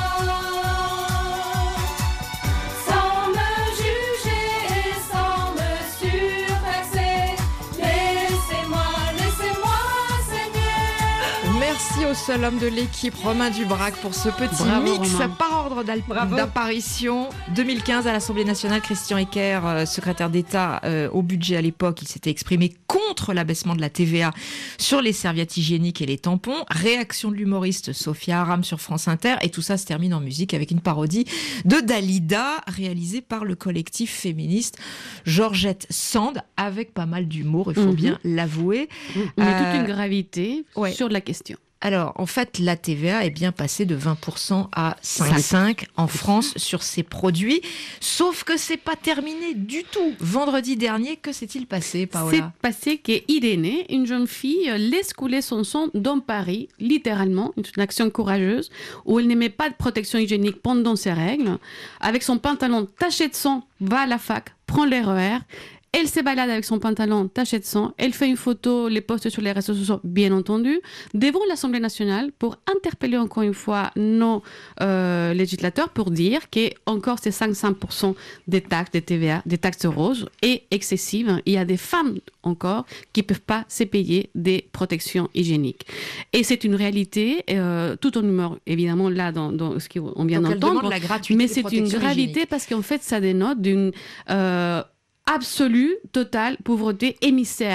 sans me juger et sans me surpasser. Laissez-moi, laissez-moi saigner. Merci au seul homme de l'équipe, Romain Dubrac, pour ce petit Bravo, mix Romain. par ordre d'apparition. deux mille quinze, à l'Assemblée nationale, Christian Eckert, euh, secrétaire d'État euh, au budget à l'époque, il s'était exprimé contre l'abaissement de la T V A sur les serviettes hygiéniques et les tampons. Réaction de l'humoriste Sophia Aram sur France Inter. Et tout ça se termine en musique avec une parodie de Dalida, réalisée par le collectif féministe Georgette Sand, avec pas mal d'humour, il faut mmh. bien l'avouer. Mais euh, toute une gravité ouais. sur la question. Alors, en fait, la T V A est bien passée de vingt pour cent à cinq virgule cinq en France sur ces produits. Sauf que c'est pas terminé du tout. Vendredi dernier, que s'est-il passé, Paola? C'est passé qu'Irénée, une jeune fille, laisse couler son sang dans Paris, littéralement, une action courageuse, où elle n'aimait pas de protection hygiénique pendant ses règles. Avec son pantalon taché de sang, va à la fac, prend l'R E R. Elle se balade avec son pantalon taché de sang. Elle fait une photo, les poste sur les réseaux sociaux, bien entendu, devant l'Assemblée nationale pour interpeller encore une fois nos euh, législateurs pour dire qu'encore ces cinquante-cinq pour cent des taxes, des T V A, des taxes roses est excessive. Il y a des femmes encore qui ne peuvent pas se payer des protections hygiéniques. Et c'est une réalité, euh, tout en humour, évidemment, là, dans, dans ce qu'on vient Donc d'entendre. elle demande la gratuité mais des c'est une protections gravité hygiéniques. Parce qu'en fait, ça dénote d'une... Euh, absolue, totale pauvreté émissaire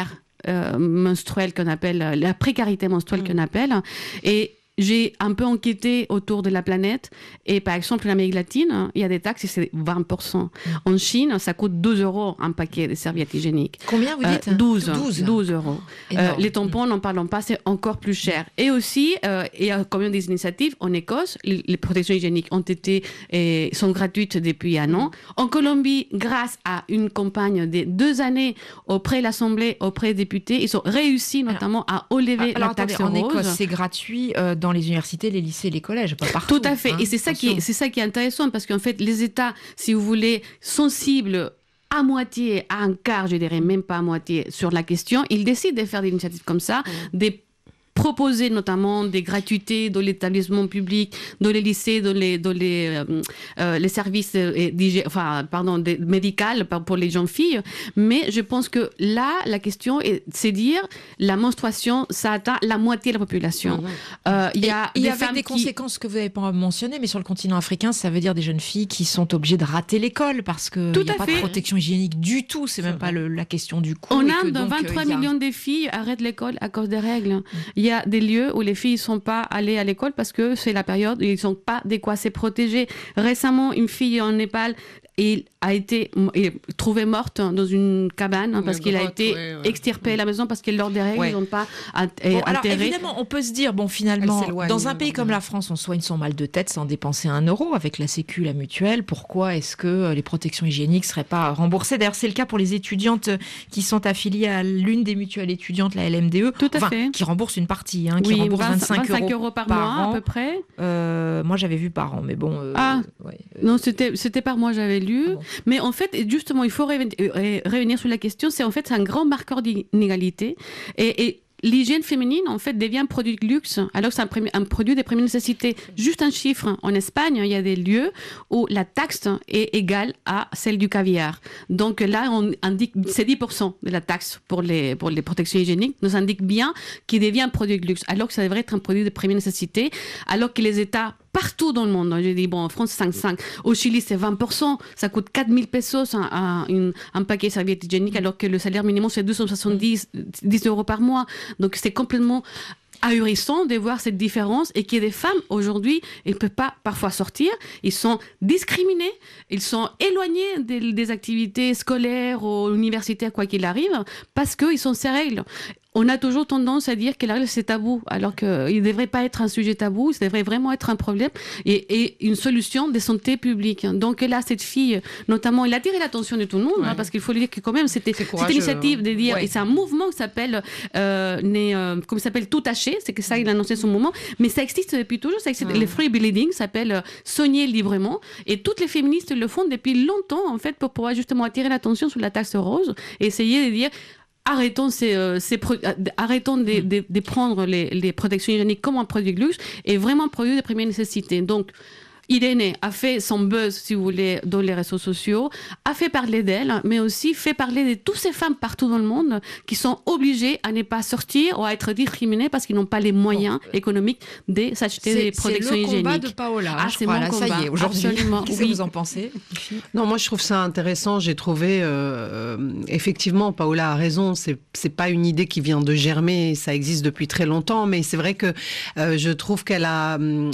euh, menstruelle qu'on appelle, la précarité menstruelle mmh. qu'on appelle. Et j'ai un peu enquêté autour de la planète et par exemple en Amérique latine, il y a des taxes et c'est vingt pour cent. Mmh. En Chine, ça coûte douze euros un paquet de serviettes hygiéniques. Combien vous dites? euh, douze, douze euros. Euh, les tampons, n'en parlons pas, c'est encore plus cher. Et aussi, euh, il y a quand même des initiatives en Écosse, les, les protections hygiéniques ont été et sont gratuites depuis un an. En Colombie, grâce à une campagne de deux années auprès de l'Assemblée, auprès des députés, ils ont réussi notamment alors, à enlever alors, la taxe attendez, rose. En Écosse, c'est gratuit euh, dans les universités, les lycées, les collèges, pas partout. Tout à fait. Hein, et c'est ça, qui est, c'est ça qui est intéressant parce qu'en fait, les États, si vous voulez, sensibles à moitié, à un quart, je dirais même pas à moitié, sur la question, ils décident de faire des initiatives comme ça, mmh. des proposer notamment des gratuités dans l'établissement public, dans les lycées, dans les, dans les, euh, euh, les services euh, enfin, pardon, des, médicaux pour les jeunes filles. Mais je pense que là, la question, est, c'est dire la menstruation, ça atteint la moitié de la population. Mmh. Euh, y a et des et avec des qui... conséquences que vous n'avez pas mentionnées, mais sur le continent africain, ça veut dire des jeunes filles qui sont obligées de rater l'école parce qu'il n'y a pas fait. de protection hygiénique du tout. C'est, c'est même vrai. pas le, la question du coût. En Inde, vingt-trois millions de filles arrêtent l'école à cause des règles. Mmh. Il y a des lieux où les filles ne sont pas allées à l'école parce que c'est la période où ils ne sont pas de quoi se protéger. Récemment, une fille en Népal et a été trouvée morte dans une cabane hein, parce qu'il a été ouais, ouais. extirpé à la maison parce que lors des règles, ouais. ils n'ont pas bon, enterré. Alors évidemment, on peut se dire, bon finalement, dans un pays comme la France, on soigne son mal de tête sans dépenser un euro avec la Sécu, la mutuelle. Pourquoi est-ce que les protections hygiéniques ne seraient pas remboursées? D'ailleurs, c'est le cas pour les étudiantes qui sont affiliées à l'une des mutuelles étudiantes, la L M D E, Tout à enfin, fait. qui rembourse une partie, hein, qui oui, rembourse vingt-cinq, vingt-cinq, vingt-cinq euros par, par mois an. à peu près. Euh, moi, j'avais vu par an, mais bon. Euh, ah, ouais, euh, non, c'était, c'était par mois, j'avais lu. Ah bon. Mais en fait, justement, il faut revenir sur la question. C'est en fait c'est un grand marqueur d'inégalité. Et, et l'hygiène féminine, en fait, devient un produit de luxe, alors que c'est un, un produit de première nécessité. Juste un chiffre. En Espagne, il y a des lieux où la taxe est égale à celle du caviar. Donc là, on indique, c'est dix pour cent de la taxe pour les, pour les protections hygiéniques, nous indique bien qu'il devient un produit de luxe, alors que ça devrait être un produit de première nécessité, alors que les États partout dans le monde. J'ai dit, bon, en France, cinq virgule cinq. Au Chili, c'est vingt pour cent. Ça coûte quatre mille pesos un, un, une, un paquet de serviettes hygiéniques, alors que le salaire minimum, c'est deux cent soixante-dix euros par mois. Donc, c'est complètement ahurissant de voir cette différence et qu'il y a des femmes aujourd'hui, elles ne peuvent pas parfois sortir, ils sont discriminés, ils sont éloignés des, des activités scolaires ou universitaires, quoi qu'il arrive, parce qu'ils sont ces règles. On a toujours tendance à dire que la règle, c'est tabou, alors qu'il ne devrait pas être un sujet tabou, ça devrait vraiment être un problème et, et une solution de santé publique. Donc là, cette fille, notamment, elle a attiré l'attention de tout le monde, ouais. hein, parce qu'il faut dire que quand même, c'était cette initiative de dire, ouais. et c'est un mouvement qui s'appelle, euh, né, euh, comme ça s'appelle, Tout Taché, c'est que ça, il a annoncé son moment, mais ça existe depuis toujours, ça existe, ouais. les free bleeding s'appelle euh, soigner librement, et toutes les féministes le font depuis longtemps, en fait, pour pouvoir justement attirer l'attention sur la taxe rose et essayer de dire, arrêtons, ces, euh, ces pro- arrêtons de, de, de prendre les, les protections hygiéniques comme un produit de luxe et vraiment un produit de première nécessité. Donc, Irène a fait son buzz, si vous voulez, dans les réseaux sociaux, a fait parler d'elle, mais aussi fait parler de toutes ces femmes partout dans le monde qui sont obligées à ne pas sortir ou à être discriminées parce qu'ils n'ont pas les moyens bon, économiques de s'acheter c'est, des protections hygiéniques. C'est le combat de Paola, ah, je c'est crois, mon là, combat. Ça y est, aujourd'hui. Absolument. Qu'est-ce oui. que vous en pensez? Non, moi je trouve ça intéressant. J'ai trouvé, euh, effectivement, Paola a raison. C'est c'est pas une idée qui vient de germer. Ça existe depuis très longtemps, mais c'est vrai que euh, je trouve qu'elle a, euh,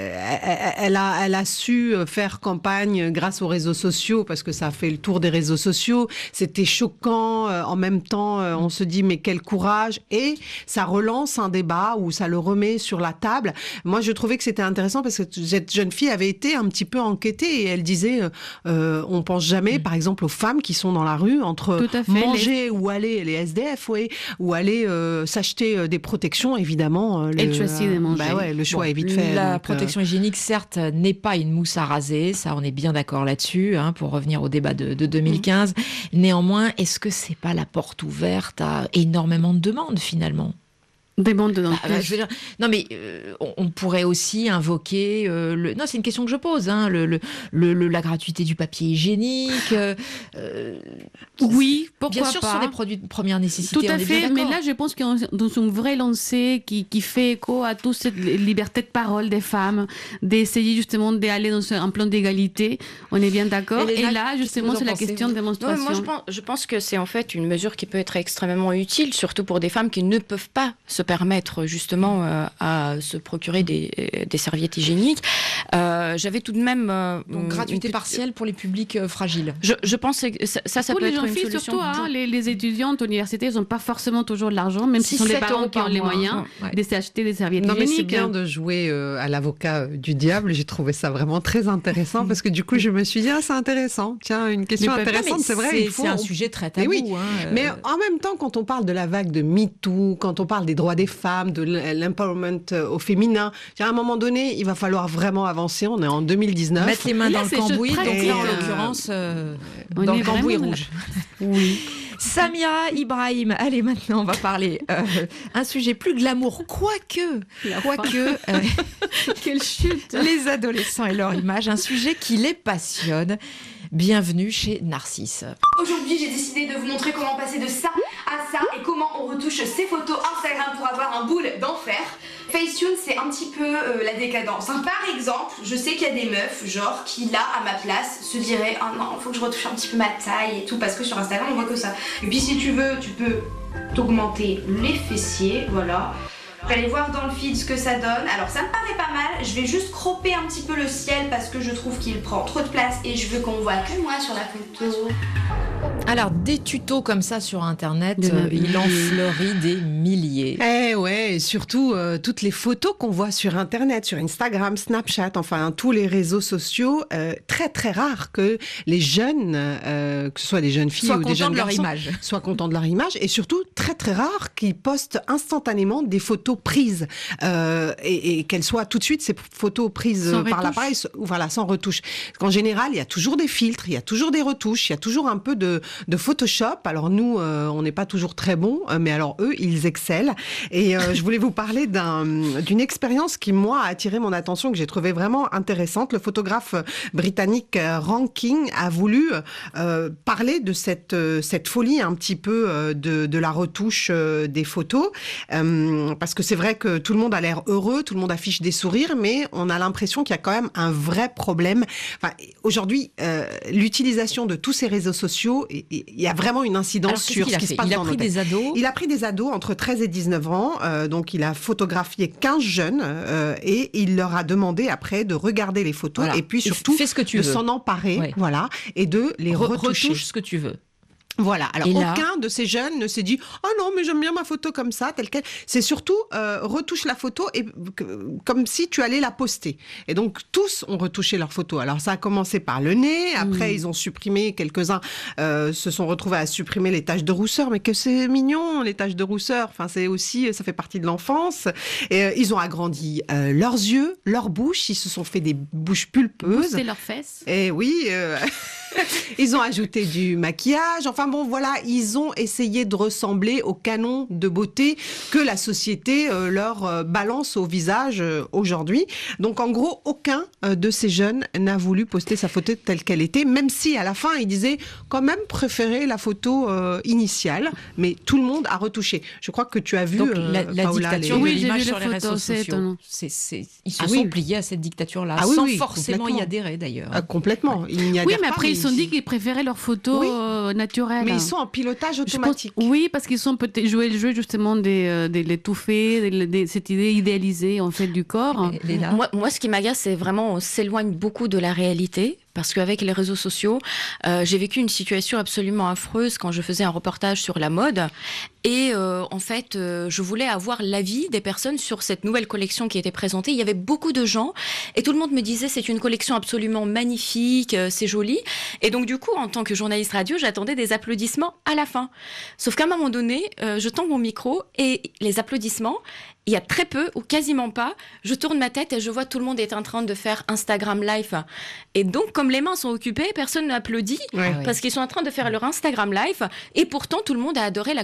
elle a, elle a su faire campagne grâce aux réseaux sociaux, parce que ça a fait le tour des réseaux sociaux. C'était choquant. Euh, en même temps, euh, on se dit, mais quel courage. Et ça relance un débat ou ça le remet sur la table. Moi, je trouvais que c'était intéressant parce que cette jeune fille avait été un petit peu enquêtée et elle disait, euh, on pense jamais, par exemple, aux femmes qui sont dans la rue entre manger les... ou aller, les S D F, oui, ou aller euh, s'acheter des protections, évidemment. Le, elle choisit de manger. Bah ouais, le choix bon, est vite fait. La donc, protection euh... hygiénique, certes, n'est pas une mousse à raser, ça on est bien d'accord là-dessus, hein, pour revenir au débat de, de deux mille quinze. Mmh. Néanmoins, est-ce que c'est pas la porte ouverte à énormément de demandes finalement ? Des bandes de dentelle. Bah, bah, je veux dire, non, mais euh, on, on pourrait aussi invoquer. Euh, le, non, c'est une question que je pose. Hein, le, le, le, le- la gratuité du papier hygiénique. euh, euh, Oui, pourquoi bien sûr, pas. ce sont des produits de première nécessité. Tout on à est bien fait, mais d'accord. là, je pense qu'on est dans une vraie lancée qui, qui fait écho à toute cette liberté de parole des femmes, d'essayer justement d'aller dans un plan d'égalité. On est bien d'accord. Elena, Et là, qu'est-ce que justement, vous en c'est la pensez, question vous de Ouais, démonstration. moi, je pense, je pense que c'est en fait une mesure qui peut être extrêmement utile, surtout pour des femmes qui ne peuvent pas se permettre justement euh, à se procurer des, des serviettes hygiéniques. Euh, J'avais tout de même euh, Donc, une gratuité petite- partielle pour les publics euh, fragiles. Je, je pense que ça, ça, ça Pour peut les être jeunes une filles, solution. surtout, hein, pour- les, les étudiantes à l'université, ils n'ont pas forcément toujours de l'argent, même si ce sont les six, sept parents euros qui ont par les mois. moyens Ouais. de s'acheter des serviettes Non, mais c'est hygiéniques. bien de jouer euh, à l'avocat euh, du diable. J'ai trouvé ça vraiment très intéressant parce que du coup, je me suis dit, ah, c'est intéressant. Tiens, une question Mais pas- intéressante, mais c'est vrai. c'est- il faut- c'est un sujet très Mais tabou, oui. hein, euh. Mais en même temps, quand on parle de la vague de MeToo, quand on parle des droits des femmes, de l'empowerment euh, au féminin, à un moment donné, il va falloir vraiment avancer. On est en deux mille dix-neuf. Mettre les mains Là, dans le c'est cambouis. juste Donc pratique. là, en Et, euh, l'occurrence, euh, on dans est le cambouis vraiment là. rouge. Oui. Samira Ibrahim, allez maintenant on va parler euh, un sujet plus glamour, quoique, La quoique euh, Quelle chute. les adolescents et leur image, un sujet qui les passionne. Bienvenue chez Narcisse. Aujourd'hui, j'ai décidé de vous montrer comment passer de ça à ça et comment on retouche ses photos Instagram pour avoir un boule d'enfer. Facetune, c'est un petit peu euh, la décadence. Hein. Par exemple, je sais qu'il y a des meufs, genre, qui là, à ma place, se diraient « Ah non, faut que je retouche un petit peu ma taille et tout », parce que sur Instagram, on voit que ça. Et puis si tu veux, tu peux t'augmenter les fessiers, voilà. Allez voir dans le feed ce que ça donne. Alors ça me paraît pas mal, je vais juste cropper un petit peu le ciel parce que je trouve qu'il prend trop de place et je veux qu'on voit que moi sur la photo. Alors des tutos comme ça sur internet, Il y en a euh, des il en milliers. fleurit des milliers. Eh ouais, et surtout euh, toutes les photos qu'on voit sur Internet, sur Instagram, Snapchat, enfin tous les réseaux sociaux, euh, très très rare que les jeunes, euh, que ce soit des jeunes filles Soient ou des contents jeunes de leur garçons, image. soient contents de leur image, et surtout très très rare qu'ils postent instantanément des photos prises euh, et, et qu'elles soient tout de suite ces photos prises Sans par retouche. l'appareil, voilà, sans retouche. En général, il y a toujours des filtres, il y a toujours des retouches, il y a toujours un peu de, de Photoshop. Alors nous, euh, on n'est pas toujours très bons, euh, mais alors eux, ils excellent. Et euh, je voulais vous parler d'un, d'une expérience qui, moi, a attiré mon attention, que j'ai trouvé vraiment intéressante. Le photographe britannique euh, Ranking a voulu euh, parler de cette, euh, cette folie un petit peu euh, de, de la retouche euh, des photos. Euh, parce que c'est vrai que tout le monde a l'air heureux, tout le monde affiche des sourires, mais on a l'impression qu'il y a quand même un vrai problème. Enfin, aujourd'hui, euh, l'utilisation de tous ces réseaux sociaux, il y a vraiment une incidence Alors, qu'est-ce sur qu'il ce a qui fait se passe Il a dans pris nos têtes. des ados. Il a pris des ados entre treize et dix-neuf ans, euh, donc il a photographié quinze jeunes euh, et il leur a demandé après de regarder les photos Voilà. et puis Et surtout fais ce que tu de veux. s'en emparer, Ouais. voilà, et de les Re- retoucher. retouche ce que tu veux. Voilà. Alors, Et là- aucun de ces jeunes ne s'est dit « Oh non, mais j'aime bien ma photo comme ça, telle qu'elle. » C'est surtout euh, retouche la photo et, que- comme si tu allais la poster. Et donc, tous ont retouché leur photo. Alors, ça a commencé par le nez. Après, Mmh. ils ont supprimé, quelques-uns euh, se sont retrouvés à supprimer les taches de rousseur. Mais que c'est mignon, les taches de rousseur. Enfin, c'est aussi, ça fait partie de l'enfance. Et euh, ils ont agrandi euh, leurs yeux, leur bouche. Ils se sont fait des bouches pulpeuses. Pousser leurs fesses. Et oui, euh, ils ont ajouté du maquillage. Enfin bon, voilà, ils ont essayé de ressembler au canon de beauté que la société euh, leur euh, balance au visage euh, aujourd'hui. Donc en gros, aucun euh, de ces jeunes n'a voulu poster sa photo telle qu'elle était, même si à la fin, ils disaient quand même préférer la photo euh, initiale. Mais tout le monde a retouché. Je crois que tu as vu Donc euh, la, la Paola, dictature les- Oui, de j'ai l'image vu sur les les photos, réseaux c'est sociaux. étonnant. C'est, c'est, ils se Ah sont oui. pliés à cette dictature-là, Ah oui, sans oui, forcément y complètement. adhérer d'ailleurs. Ah, complètement. Ils n'y Oui, adhèrent mais pas, après, ils se sont ils- dit qu'ils préféraient leurs photos Oui. euh, naturelles. Mais ils sont en pilotage Je pense- automatique. oui, parce qu'ils sont peut-être joué le jeu justement des, euh, des l'étouffer, des- des- cette idée idéalisée en fait du corps. Léna. Moi, moi, ce qui m'agace, c'est vraiment, on s'éloigne beaucoup de la réalité. Parce qu'avec les réseaux sociaux, euh, j'ai vécu une situation absolument affreuse quand je faisais un reportage sur la mode. Et euh, en fait, euh, je voulais avoir l'avis des personnes sur cette nouvelle collection qui était présentée. Il y avait beaucoup de gens et tout le monde me disait c'est une collection absolument magnifique, euh, c'est joli. Et donc du coup, en tant que journaliste radio, j'attendais des applaudissements à la fin. Sauf qu'à un moment donné, euh, je tends mon micro et les applaudissements, il y a très peu ou quasiment pas. Je tourne ma tête et je vois tout le monde est en train de faire Instagram Live. Et donc, comme les mains sont occupées, personne n'applaudit Ouais. Ah ouais. parce qu'ils sont en train de faire leur Instagram Live. Et pourtant, tout le monde a adoré la collection.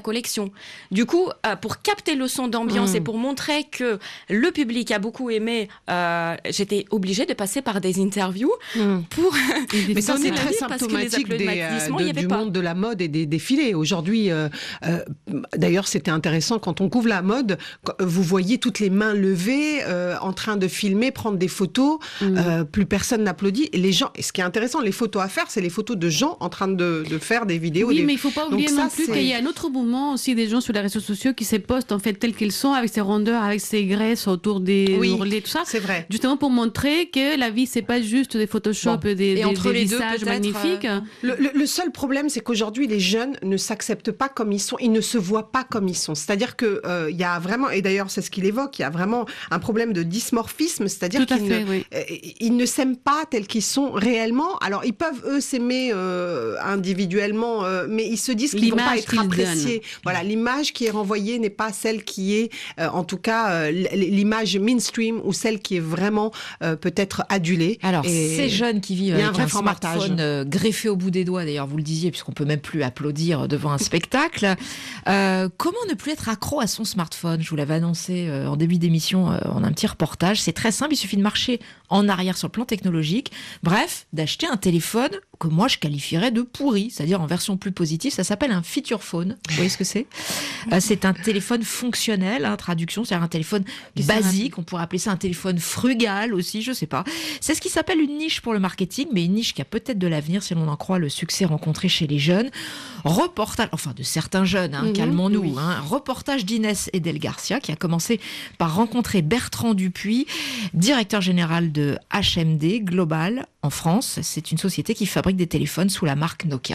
son. Du coup, euh, pour capter le son d'ambiance mmh. et pour montrer que le public a beaucoup aimé, euh, j'étais obligée de passer par des interviews mmh. pour mais ça c'est très symptomatique des, euh, de, du pas. monde de la mode et des défilés. Aujourd'hui, euh, euh, d'ailleurs, c'était intéressant quand on couvre la mode, vous voyez toutes les mains levées euh, en train de filmer, prendre des photos. Mmh. Euh, plus personne n'applaudit. Et les gens, et ce qui est intéressant, les photos à faire, c'est les photos de gens en train de, de faire des vidéos. Oui, des... mais il ne faut pas oublier Donc non ça, plus c'est... qu'il y a un autre mouvement aussi des gens sur les réseaux sociaux qui se postent en fait tels qu'ils sont, avec ces rondeurs, avec ces graisses autour des oui, ourlets, tout ça. C'est vrai. Justement pour montrer que la vie, c'est pas juste des Photoshop, bon. des, des, des visages magnifiques. Euh... Le, le, le seul problème, c'est qu'aujourd'hui, les jeunes ne s'acceptent pas comme ils sont, ils ne se voient pas comme ils sont. C'est-à-dire que euh, il y a vraiment, et d'ailleurs c'est ce qu'il évoque, il y a vraiment un problème de dysmorphisme, c'est-à-dire qu'ils fait, ne, oui. euh, ils ne s'aiment pas tels qu'ils sont réellement. Alors ils peuvent eux s'aimer euh, individuellement, euh, mais ils se disent qu'ils ne vont pas être appréciés. Donnent. Voilà, l'image qui est renvoyée n'est pas celle qui est, euh, en tout cas, euh, l'image mainstream ou celle qui est vraiment euh, peut-être adulée. Alors et ces jeunes qui vivent avec un, un smartphone euh, greffé au bout des doigts, d'ailleurs vous le disiez, puisqu'on peut même plus applaudir devant un spectacle. Euh, comment ne plus être accro à son smartphone ? Je vous l'avais annoncé euh, en début d'émission, euh, en un petit reportage. C'est très simple, il suffit de marcher en arrière sur le plan technologique. Bref, d'acheter un téléphone que moi je qualifierais de pourri, c'est-à-dire en version plus positive. Ça s'appelle un feature phone. Vous voyez ce que c'est ? euh, C'est un téléphone fonctionnel, hein, traduction, c'est-à-dire un téléphone basique. On pourrait appeler ça un téléphone frugal aussi, je sais pas. C'est ce qui s'appelle une niche pour le marketing, mais une niche qui a peut-être de l'avenir si l'on en croit le succès rencontré chez les jeunes. Reportage, enfin de certains jeunes, hein, mmh, calmons-nous. Oui. Hein, reportage d'Inès Edel Garcia qui a commencé par rencontrer Bertrand Dupuis, directeur général de H M D Global en France. C'est une société qui fabrique des téléphones sous la marque Nokia.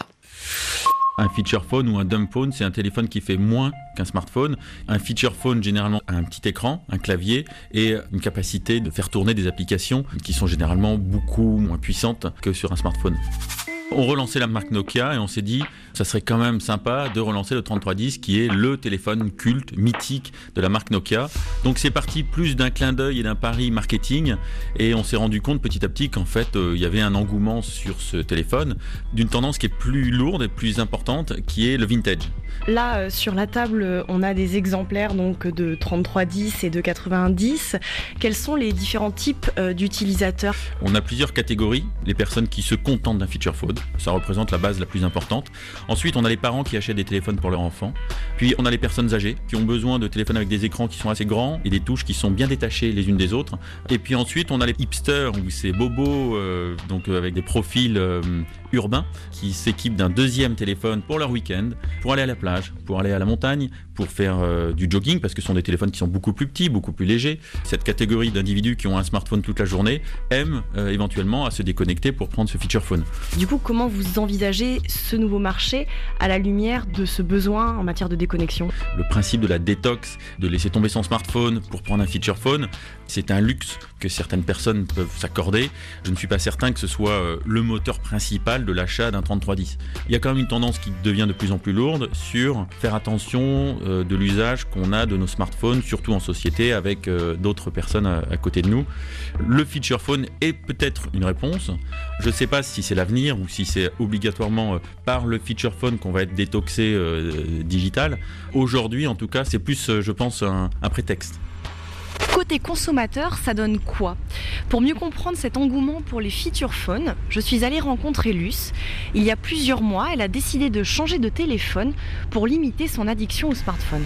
Un feature phone ou un dumb phone, c'est un téléphone qui fait moins qu'un smartphone. Un feature phone, généralement, a un petit écran, un clavier et une capacité de faire tourner des applications qui sont généralement beaucoup moins puissantes que sur un smartphone. On relançait la marque Nokia et on s'est dit ça serait quand même sympa de relancer le trente-trois dix qui est le téléphone culte, mythique de la marque Nokia. Donc c'est parti plus d'un clin d'œil et d'un pari marketing et on s'est rendu compte petit à petit qu'en fait euh, il y avait un engouement sur ce téléphone d'une tendance qui est plus lourde et plus importante qui est le vintage. Là euh, sur la table on a des exemplaires donc de trente-trois dix et de quatre-vingt-dix. Quels sont les différents types euh, d'utilisateurs ? On a plusieurs catégories, les personnes qui se contentent d'un feature phone. Ça représente la base la plus importante. Ensuite, on a les parents qui achètent des téléphones pour leurs enfants. Puis, on a les personnes âgées qui ont besoin de téléphones avec des écrans qui sont assez grands et des touches qui sont bien détachées les unes des autres. Et puis ensuite, on a les hipsters ou ces bobos euh, donc avec des profils euh, urbains qui s'équipent d'un deuxième téléphone pour leur week-end, pour aller à la plage, pour aller à la montagne, pour faire euh, du jogging parce que ce sont des téléphones qui sont beaucoup plus petits, beaucoup plus légers. Cette catégorie d'individus qui ont un smartphone toute la journée aiment euh, éventuellement à se déconnecter pour prendre ce feature phone. Du coup, comment vous envisagez ce nouveau marché à la lumière de ce besoin en matière de déconnexion ? Le principe de la détox, de laisser tomber son smartphone pour prendre un feature phone, c'est un luxe que certaines personnes peuvent s'accorder. Je ne suis pas certain que ce soit le moteur principal de l'achat d'un trente-trois dix. Il y a quand même une tendance qui devient de plus en plus lourde sur faire attention de l'usage qu'on a de nos smartphones, surtout en société avec d'autres personnes à côté de nous. Le feature phone est peut-être une réponse. Je ne sais pas si c'est l'avenir ou si c'est obligatoirement par le feature phone qu'on va être détoxé euh, digital. Aujourd'hui, en tout cas, c'est plus, je pense, un, un prétexte. Côté consommateur, ça donne quoi ? Pour mieux comprendre cet engouement pour les feature phones, je suis allée rencontrer Luce. Il y a plusieurs mois, elle a décidé de changer de téléphone pour limiter son addiction au smartphone.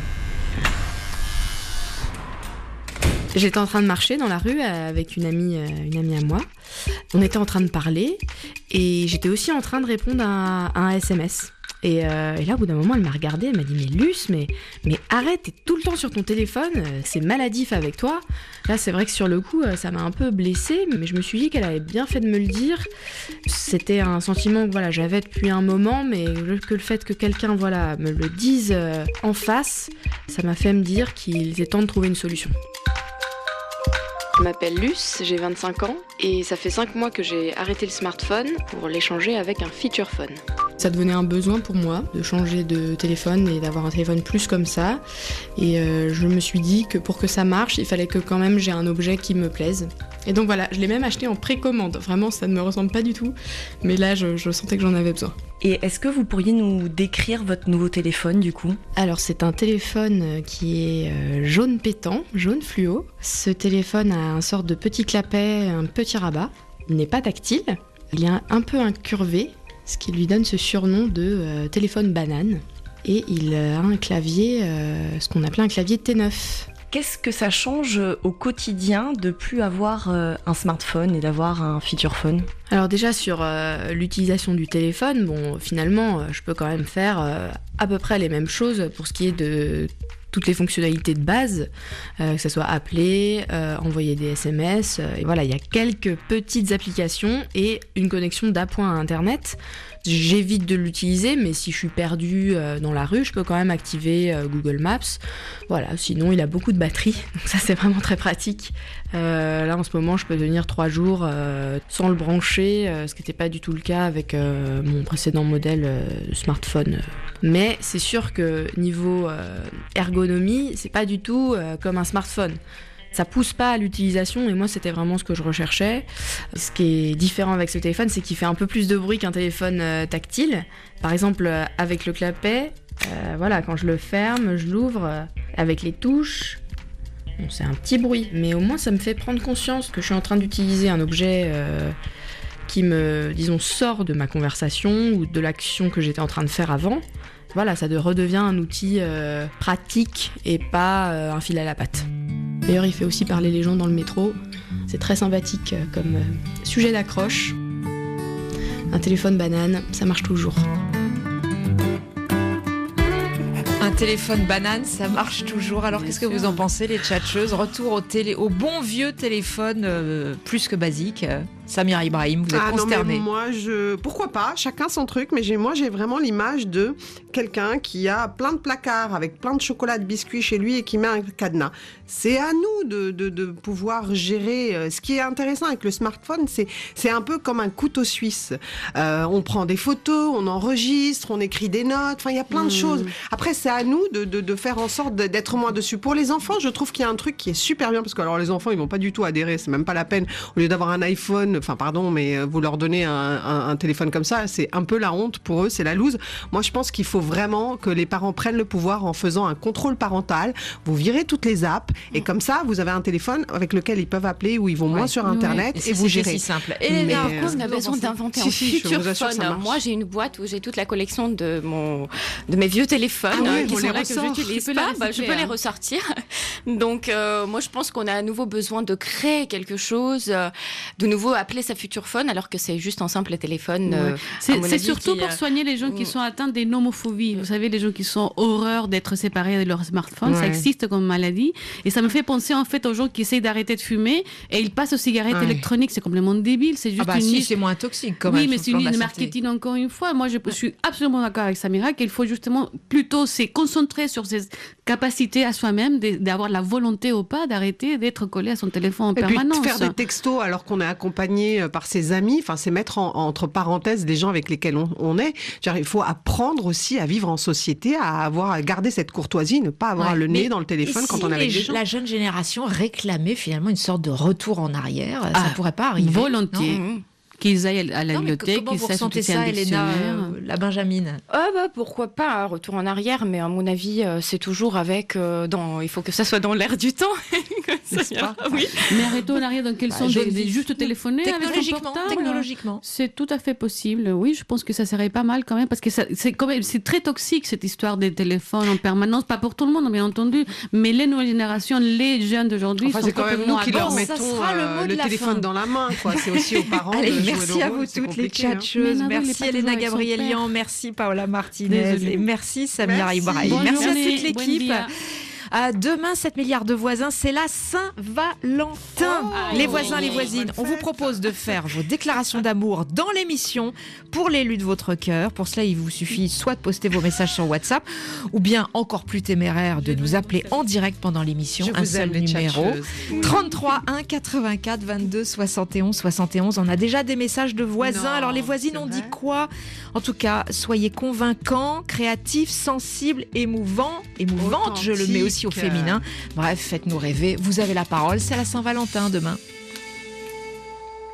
J'étais en train de marcher dans la rue avec une amie, une amie à moi. On était en train de parler et j'étais aussi en train de répondre à, à un S M S. Et, euh, et là, au bout d'un moment, elle m'a regardée, elle m'a dit « Mais Luce, mais, mais arrête, t'es tout le temps sur ton téléphone, c'est maladif avec toi. » Là, c'est vrai que sur le coup, ça m'a un peu blessée, mais je me suis dit qu'elle avait bien fait de me le dire. C'était un sentiment que voilà, j'avais depuis un moment, mais que le fait que quelqu'un voilà, me le dise en face, ça m'a fait me dire qu'il était temps de trouver une solution. Je m'appelle Luce, j'ai vingt-cinq ans et ça fait cinq mois que j'ai arrêté le smartphone pour l'échanger avec un feature phone. Ça devenait un besoin pour moi de changer de téléphone et d'avoir un téléphone plus comme ça. Et euh, je me suis dit que pour que ça marche, il fallait que quand même j'ai un objet qui me plaise. Et donc voilà, je l'ai même acheté en précommande. Vraiment, ça ne me ressemble pas du tout. Mais là, je, je sentais que j'en avais besoin. Et est-ce que vous pourriez nous décrire votre nouveau téléphone du coup ? Alors c'est un téléphone qui est euh, jaune pétant, jaune fluo. Ce téléphone a un sorte de petit clapet, un petit rabat. Il n'est pas tactile. Il est un, un peu incurvé, ce qui lui donne ce surnom de euh, téléphone banane. Et il a un clavier, euh, ce qu'on appelait un clavier T neuf. Qu'est-ce que ça change au quotidien de plus avoir euh, un smartphone et d'avoir un feature phone ? Alors déjà sur euh, l'utilisation du téléphone, bon finalement euh, je peux quand même faire euh, à peu près les mêmes choses pour ce qui est de toutes les fonctionnalités de base, euh, que ce soit appeler, euh, envoyer des S M S, euh, et voilà, il y a quelques petites applications et une connexion d'appoint à Internet. J'évite de l'utiliser, mais si je suis perdue euh, dans la rue, je peux quand même activer euh, Google Maps. Voilà, sinon il a beaucoup de batterie, donc ça c'est vraiment très pratique. Euh, là en ce moment, je peux tenir trois jours euh, sans le brancher, euh, ce qui n'était pas du tout le cas avec euh, mon précédent modèle euh, de smartphone. Mais c'est sûr que niveau euh, ergonomie, c'est pas du tout euh, comme un smartphone. Ça pousse pas à l'utilisation et moi c'était vraiment ce que je recherchais. Ce qui est différent avec ce téléphone, c'est qu'il fait un peu plus de bruit qu'un téléphone euh, tactile. Par exemple, euh, avec le clapet, euh, voilà, quand je le ferme, je l'ouvre euh, avec les touches. Bon, c'est un petit bruit, mais au moins ça me fait prendre conscience que je suis en train d'utiliser un objet euh, qui me, disons, sort de ma conversation ou de l'action que j'étais en train de faire avant. Voilà, ça redevient un outil euh, pratique et pas euh, un fil à la patte. D'ailleurs, il fait aussi parler les gens dans le métro. C'est très sympathique euh, comme euh, sujet d'accroche. Un téléphone banane, ça marche toujours. Un téléphone banane, ça marche toujours. Alors, qu'est-ce que vous en pensez, les tchatcheuses ? Retour au, télé... au bon vieux téléphone euh, plus que basique. Samira Ibrahim, vous êtes ah consternée. Non, mais moi, je... pourquoi pas ? Chacun son truc, mais j'ai... moi, j'ai vraiment l'image de quelqu'un qui a plein de placards avec plein de chocolat, de biscuits chez lui et qui met un cadenas. C'est à nous de, de, de pouvoir gérer. Ce qui est intéressant avec le smartphone, c'est, c'est un peu comme un couteau suisse. Euh, on prend des photos, on enregistre, on écrit des notes, enfin, il y a plein de mmh. choses. Après, c'est à nous de, de, de faire en sorte d'être moins dessus. Pour les enfants, je trouve qu'il y a un truc qui est super bien, parce que alors, les enfants, ils vont pas du tout adhérer, c'est même pas la peine. Au lieu d'avoir un iPhone, enfin pardon, mais vous leur donnez un, un, un téléphone comme ça, c'est un peu la honte pour eux, c'est la loose. Moi, je pense qu'il faut vraiment que les parents prennent le pouvoir en faisant un contrôle parental. Vous virez toutes les apps et comme ça, vous avez un téléphone avec lequel ils peuvent appeler ou ils vont moins ouais, sur Internet ouais. et, et vous gérez. C'est si simple. Et mais par contre, on a besoin d'inventer si, un si, futur phone. Moi, j'ai une boîte où j'ai toute la collection de mon de mes vieux téléphones ah oui, qui sont là ressort. que j'utilise pas. Bah, je peux les ressortir. Donc, euh, moi, je pense qu'on a à nouveau besoin de créer quelque chose, euh, de nouveau appeler sa future phone, alors que c'est juste un simple téléphone. Euh, ouais. C'est, c'est avis, surtout qui, pour soigner les gens qui sont atteints des nomophobies. Vous savez, les gens qui sont horreur d'être séparés de leur smartphone, ouais. ça existe comme maladie. Et ça me fait penser en fait aux gens qui essayent d'arrêter de fumer et ils passent aux cigarettes ouais. électroniques. C'est complètement débile. C'est juste ah bah une si, liste... c'est moins toxique quand oui, même. Oui, mais c'est une liste de marketing encore une fois. Moi, je ouais. suis absolument d'accord avec Samira qu'il faut justement plutôt se concentrer sur ses capacités à soi-même, d'avoir la volonté ou pas d'arrêter d'être collé à son téléphone en et permanence. Et puis de faire des textos alors qu'on est accompagné par ses amis. Enfin, c'est mettre en, entre parenthèses les gens avec lesquels on, on est. Genre, il faut apprendre aussi à vivre en société, à avoir, à garder cette courtoisie, ne pas avoir ouais, le nez dans le téléphone quand si on est avec les, des gens. La jeune génération réclamait finalement une sorte de retour en arrière, ah, ça pourrait pas arriver. Volontiers. Non qu'ils aillent à la non, bibliothèque, comment qu'ils vous ressentez ça, Elena, euh, la Benjamine? Ah bah pourquoi pas un retour en arrière, mais à mon avis euh, c'est toujours avec euh, dans il faut que ça soit dans l'air du temps. ça oui. Mais un retour en arrière dans quel bah, sens des, des juste téléphoner technologiquement, avec son portable, technologiquement. C'est tout à fait possible. Oui, je pense que ça serait pas mal quand même parce que ça, c'est quand même c'est très toxique cette histoire des téléphones en permanence, pas pour tout le monde bien entendu, mais les nouvelles générations, les jeunes d'aujourd'hui enfin, sont c'est quand même nous qui leur mettons euh, le, le téléphone fin. dans la main quoi, c'est aussi aux parents. Allez, de merci jouer à le vous rôle, toutes les tchatcheuses, hein. merci Elena Gabrielian, merci Paola Martinez et merci Samira Ibrahim. Merci à toute l'équipe. Euh, demain, sept milliards de voisins, c'est la Saint-Valentin. Oh, les voisins, les voisines, on vous propose de faire vos déclarations d'amour dans l'émission pour l'élu de votre cœur. Pour cela, il vous suffit soit de poster vos messages sur WhatsApp ou bien, encore plus téméraire, de nous appeler en direct pendant l'émission. Je un vous seul aime, les numéro. tchatcheuses. trente-trois un quatre-vingt-quatre vingt-deux soixante et onze soixante et onze. On a déjà des messages de voisins. Non, Alors les voisines ont dit quoi? En tout cas, soyez convaincants, créatifs, sensibles, émouvants, émouvantes, je le mets aussi au féminin. Bref, faites-nous rêver. Vous avez la parole, c'est la Saint-Valentin demain.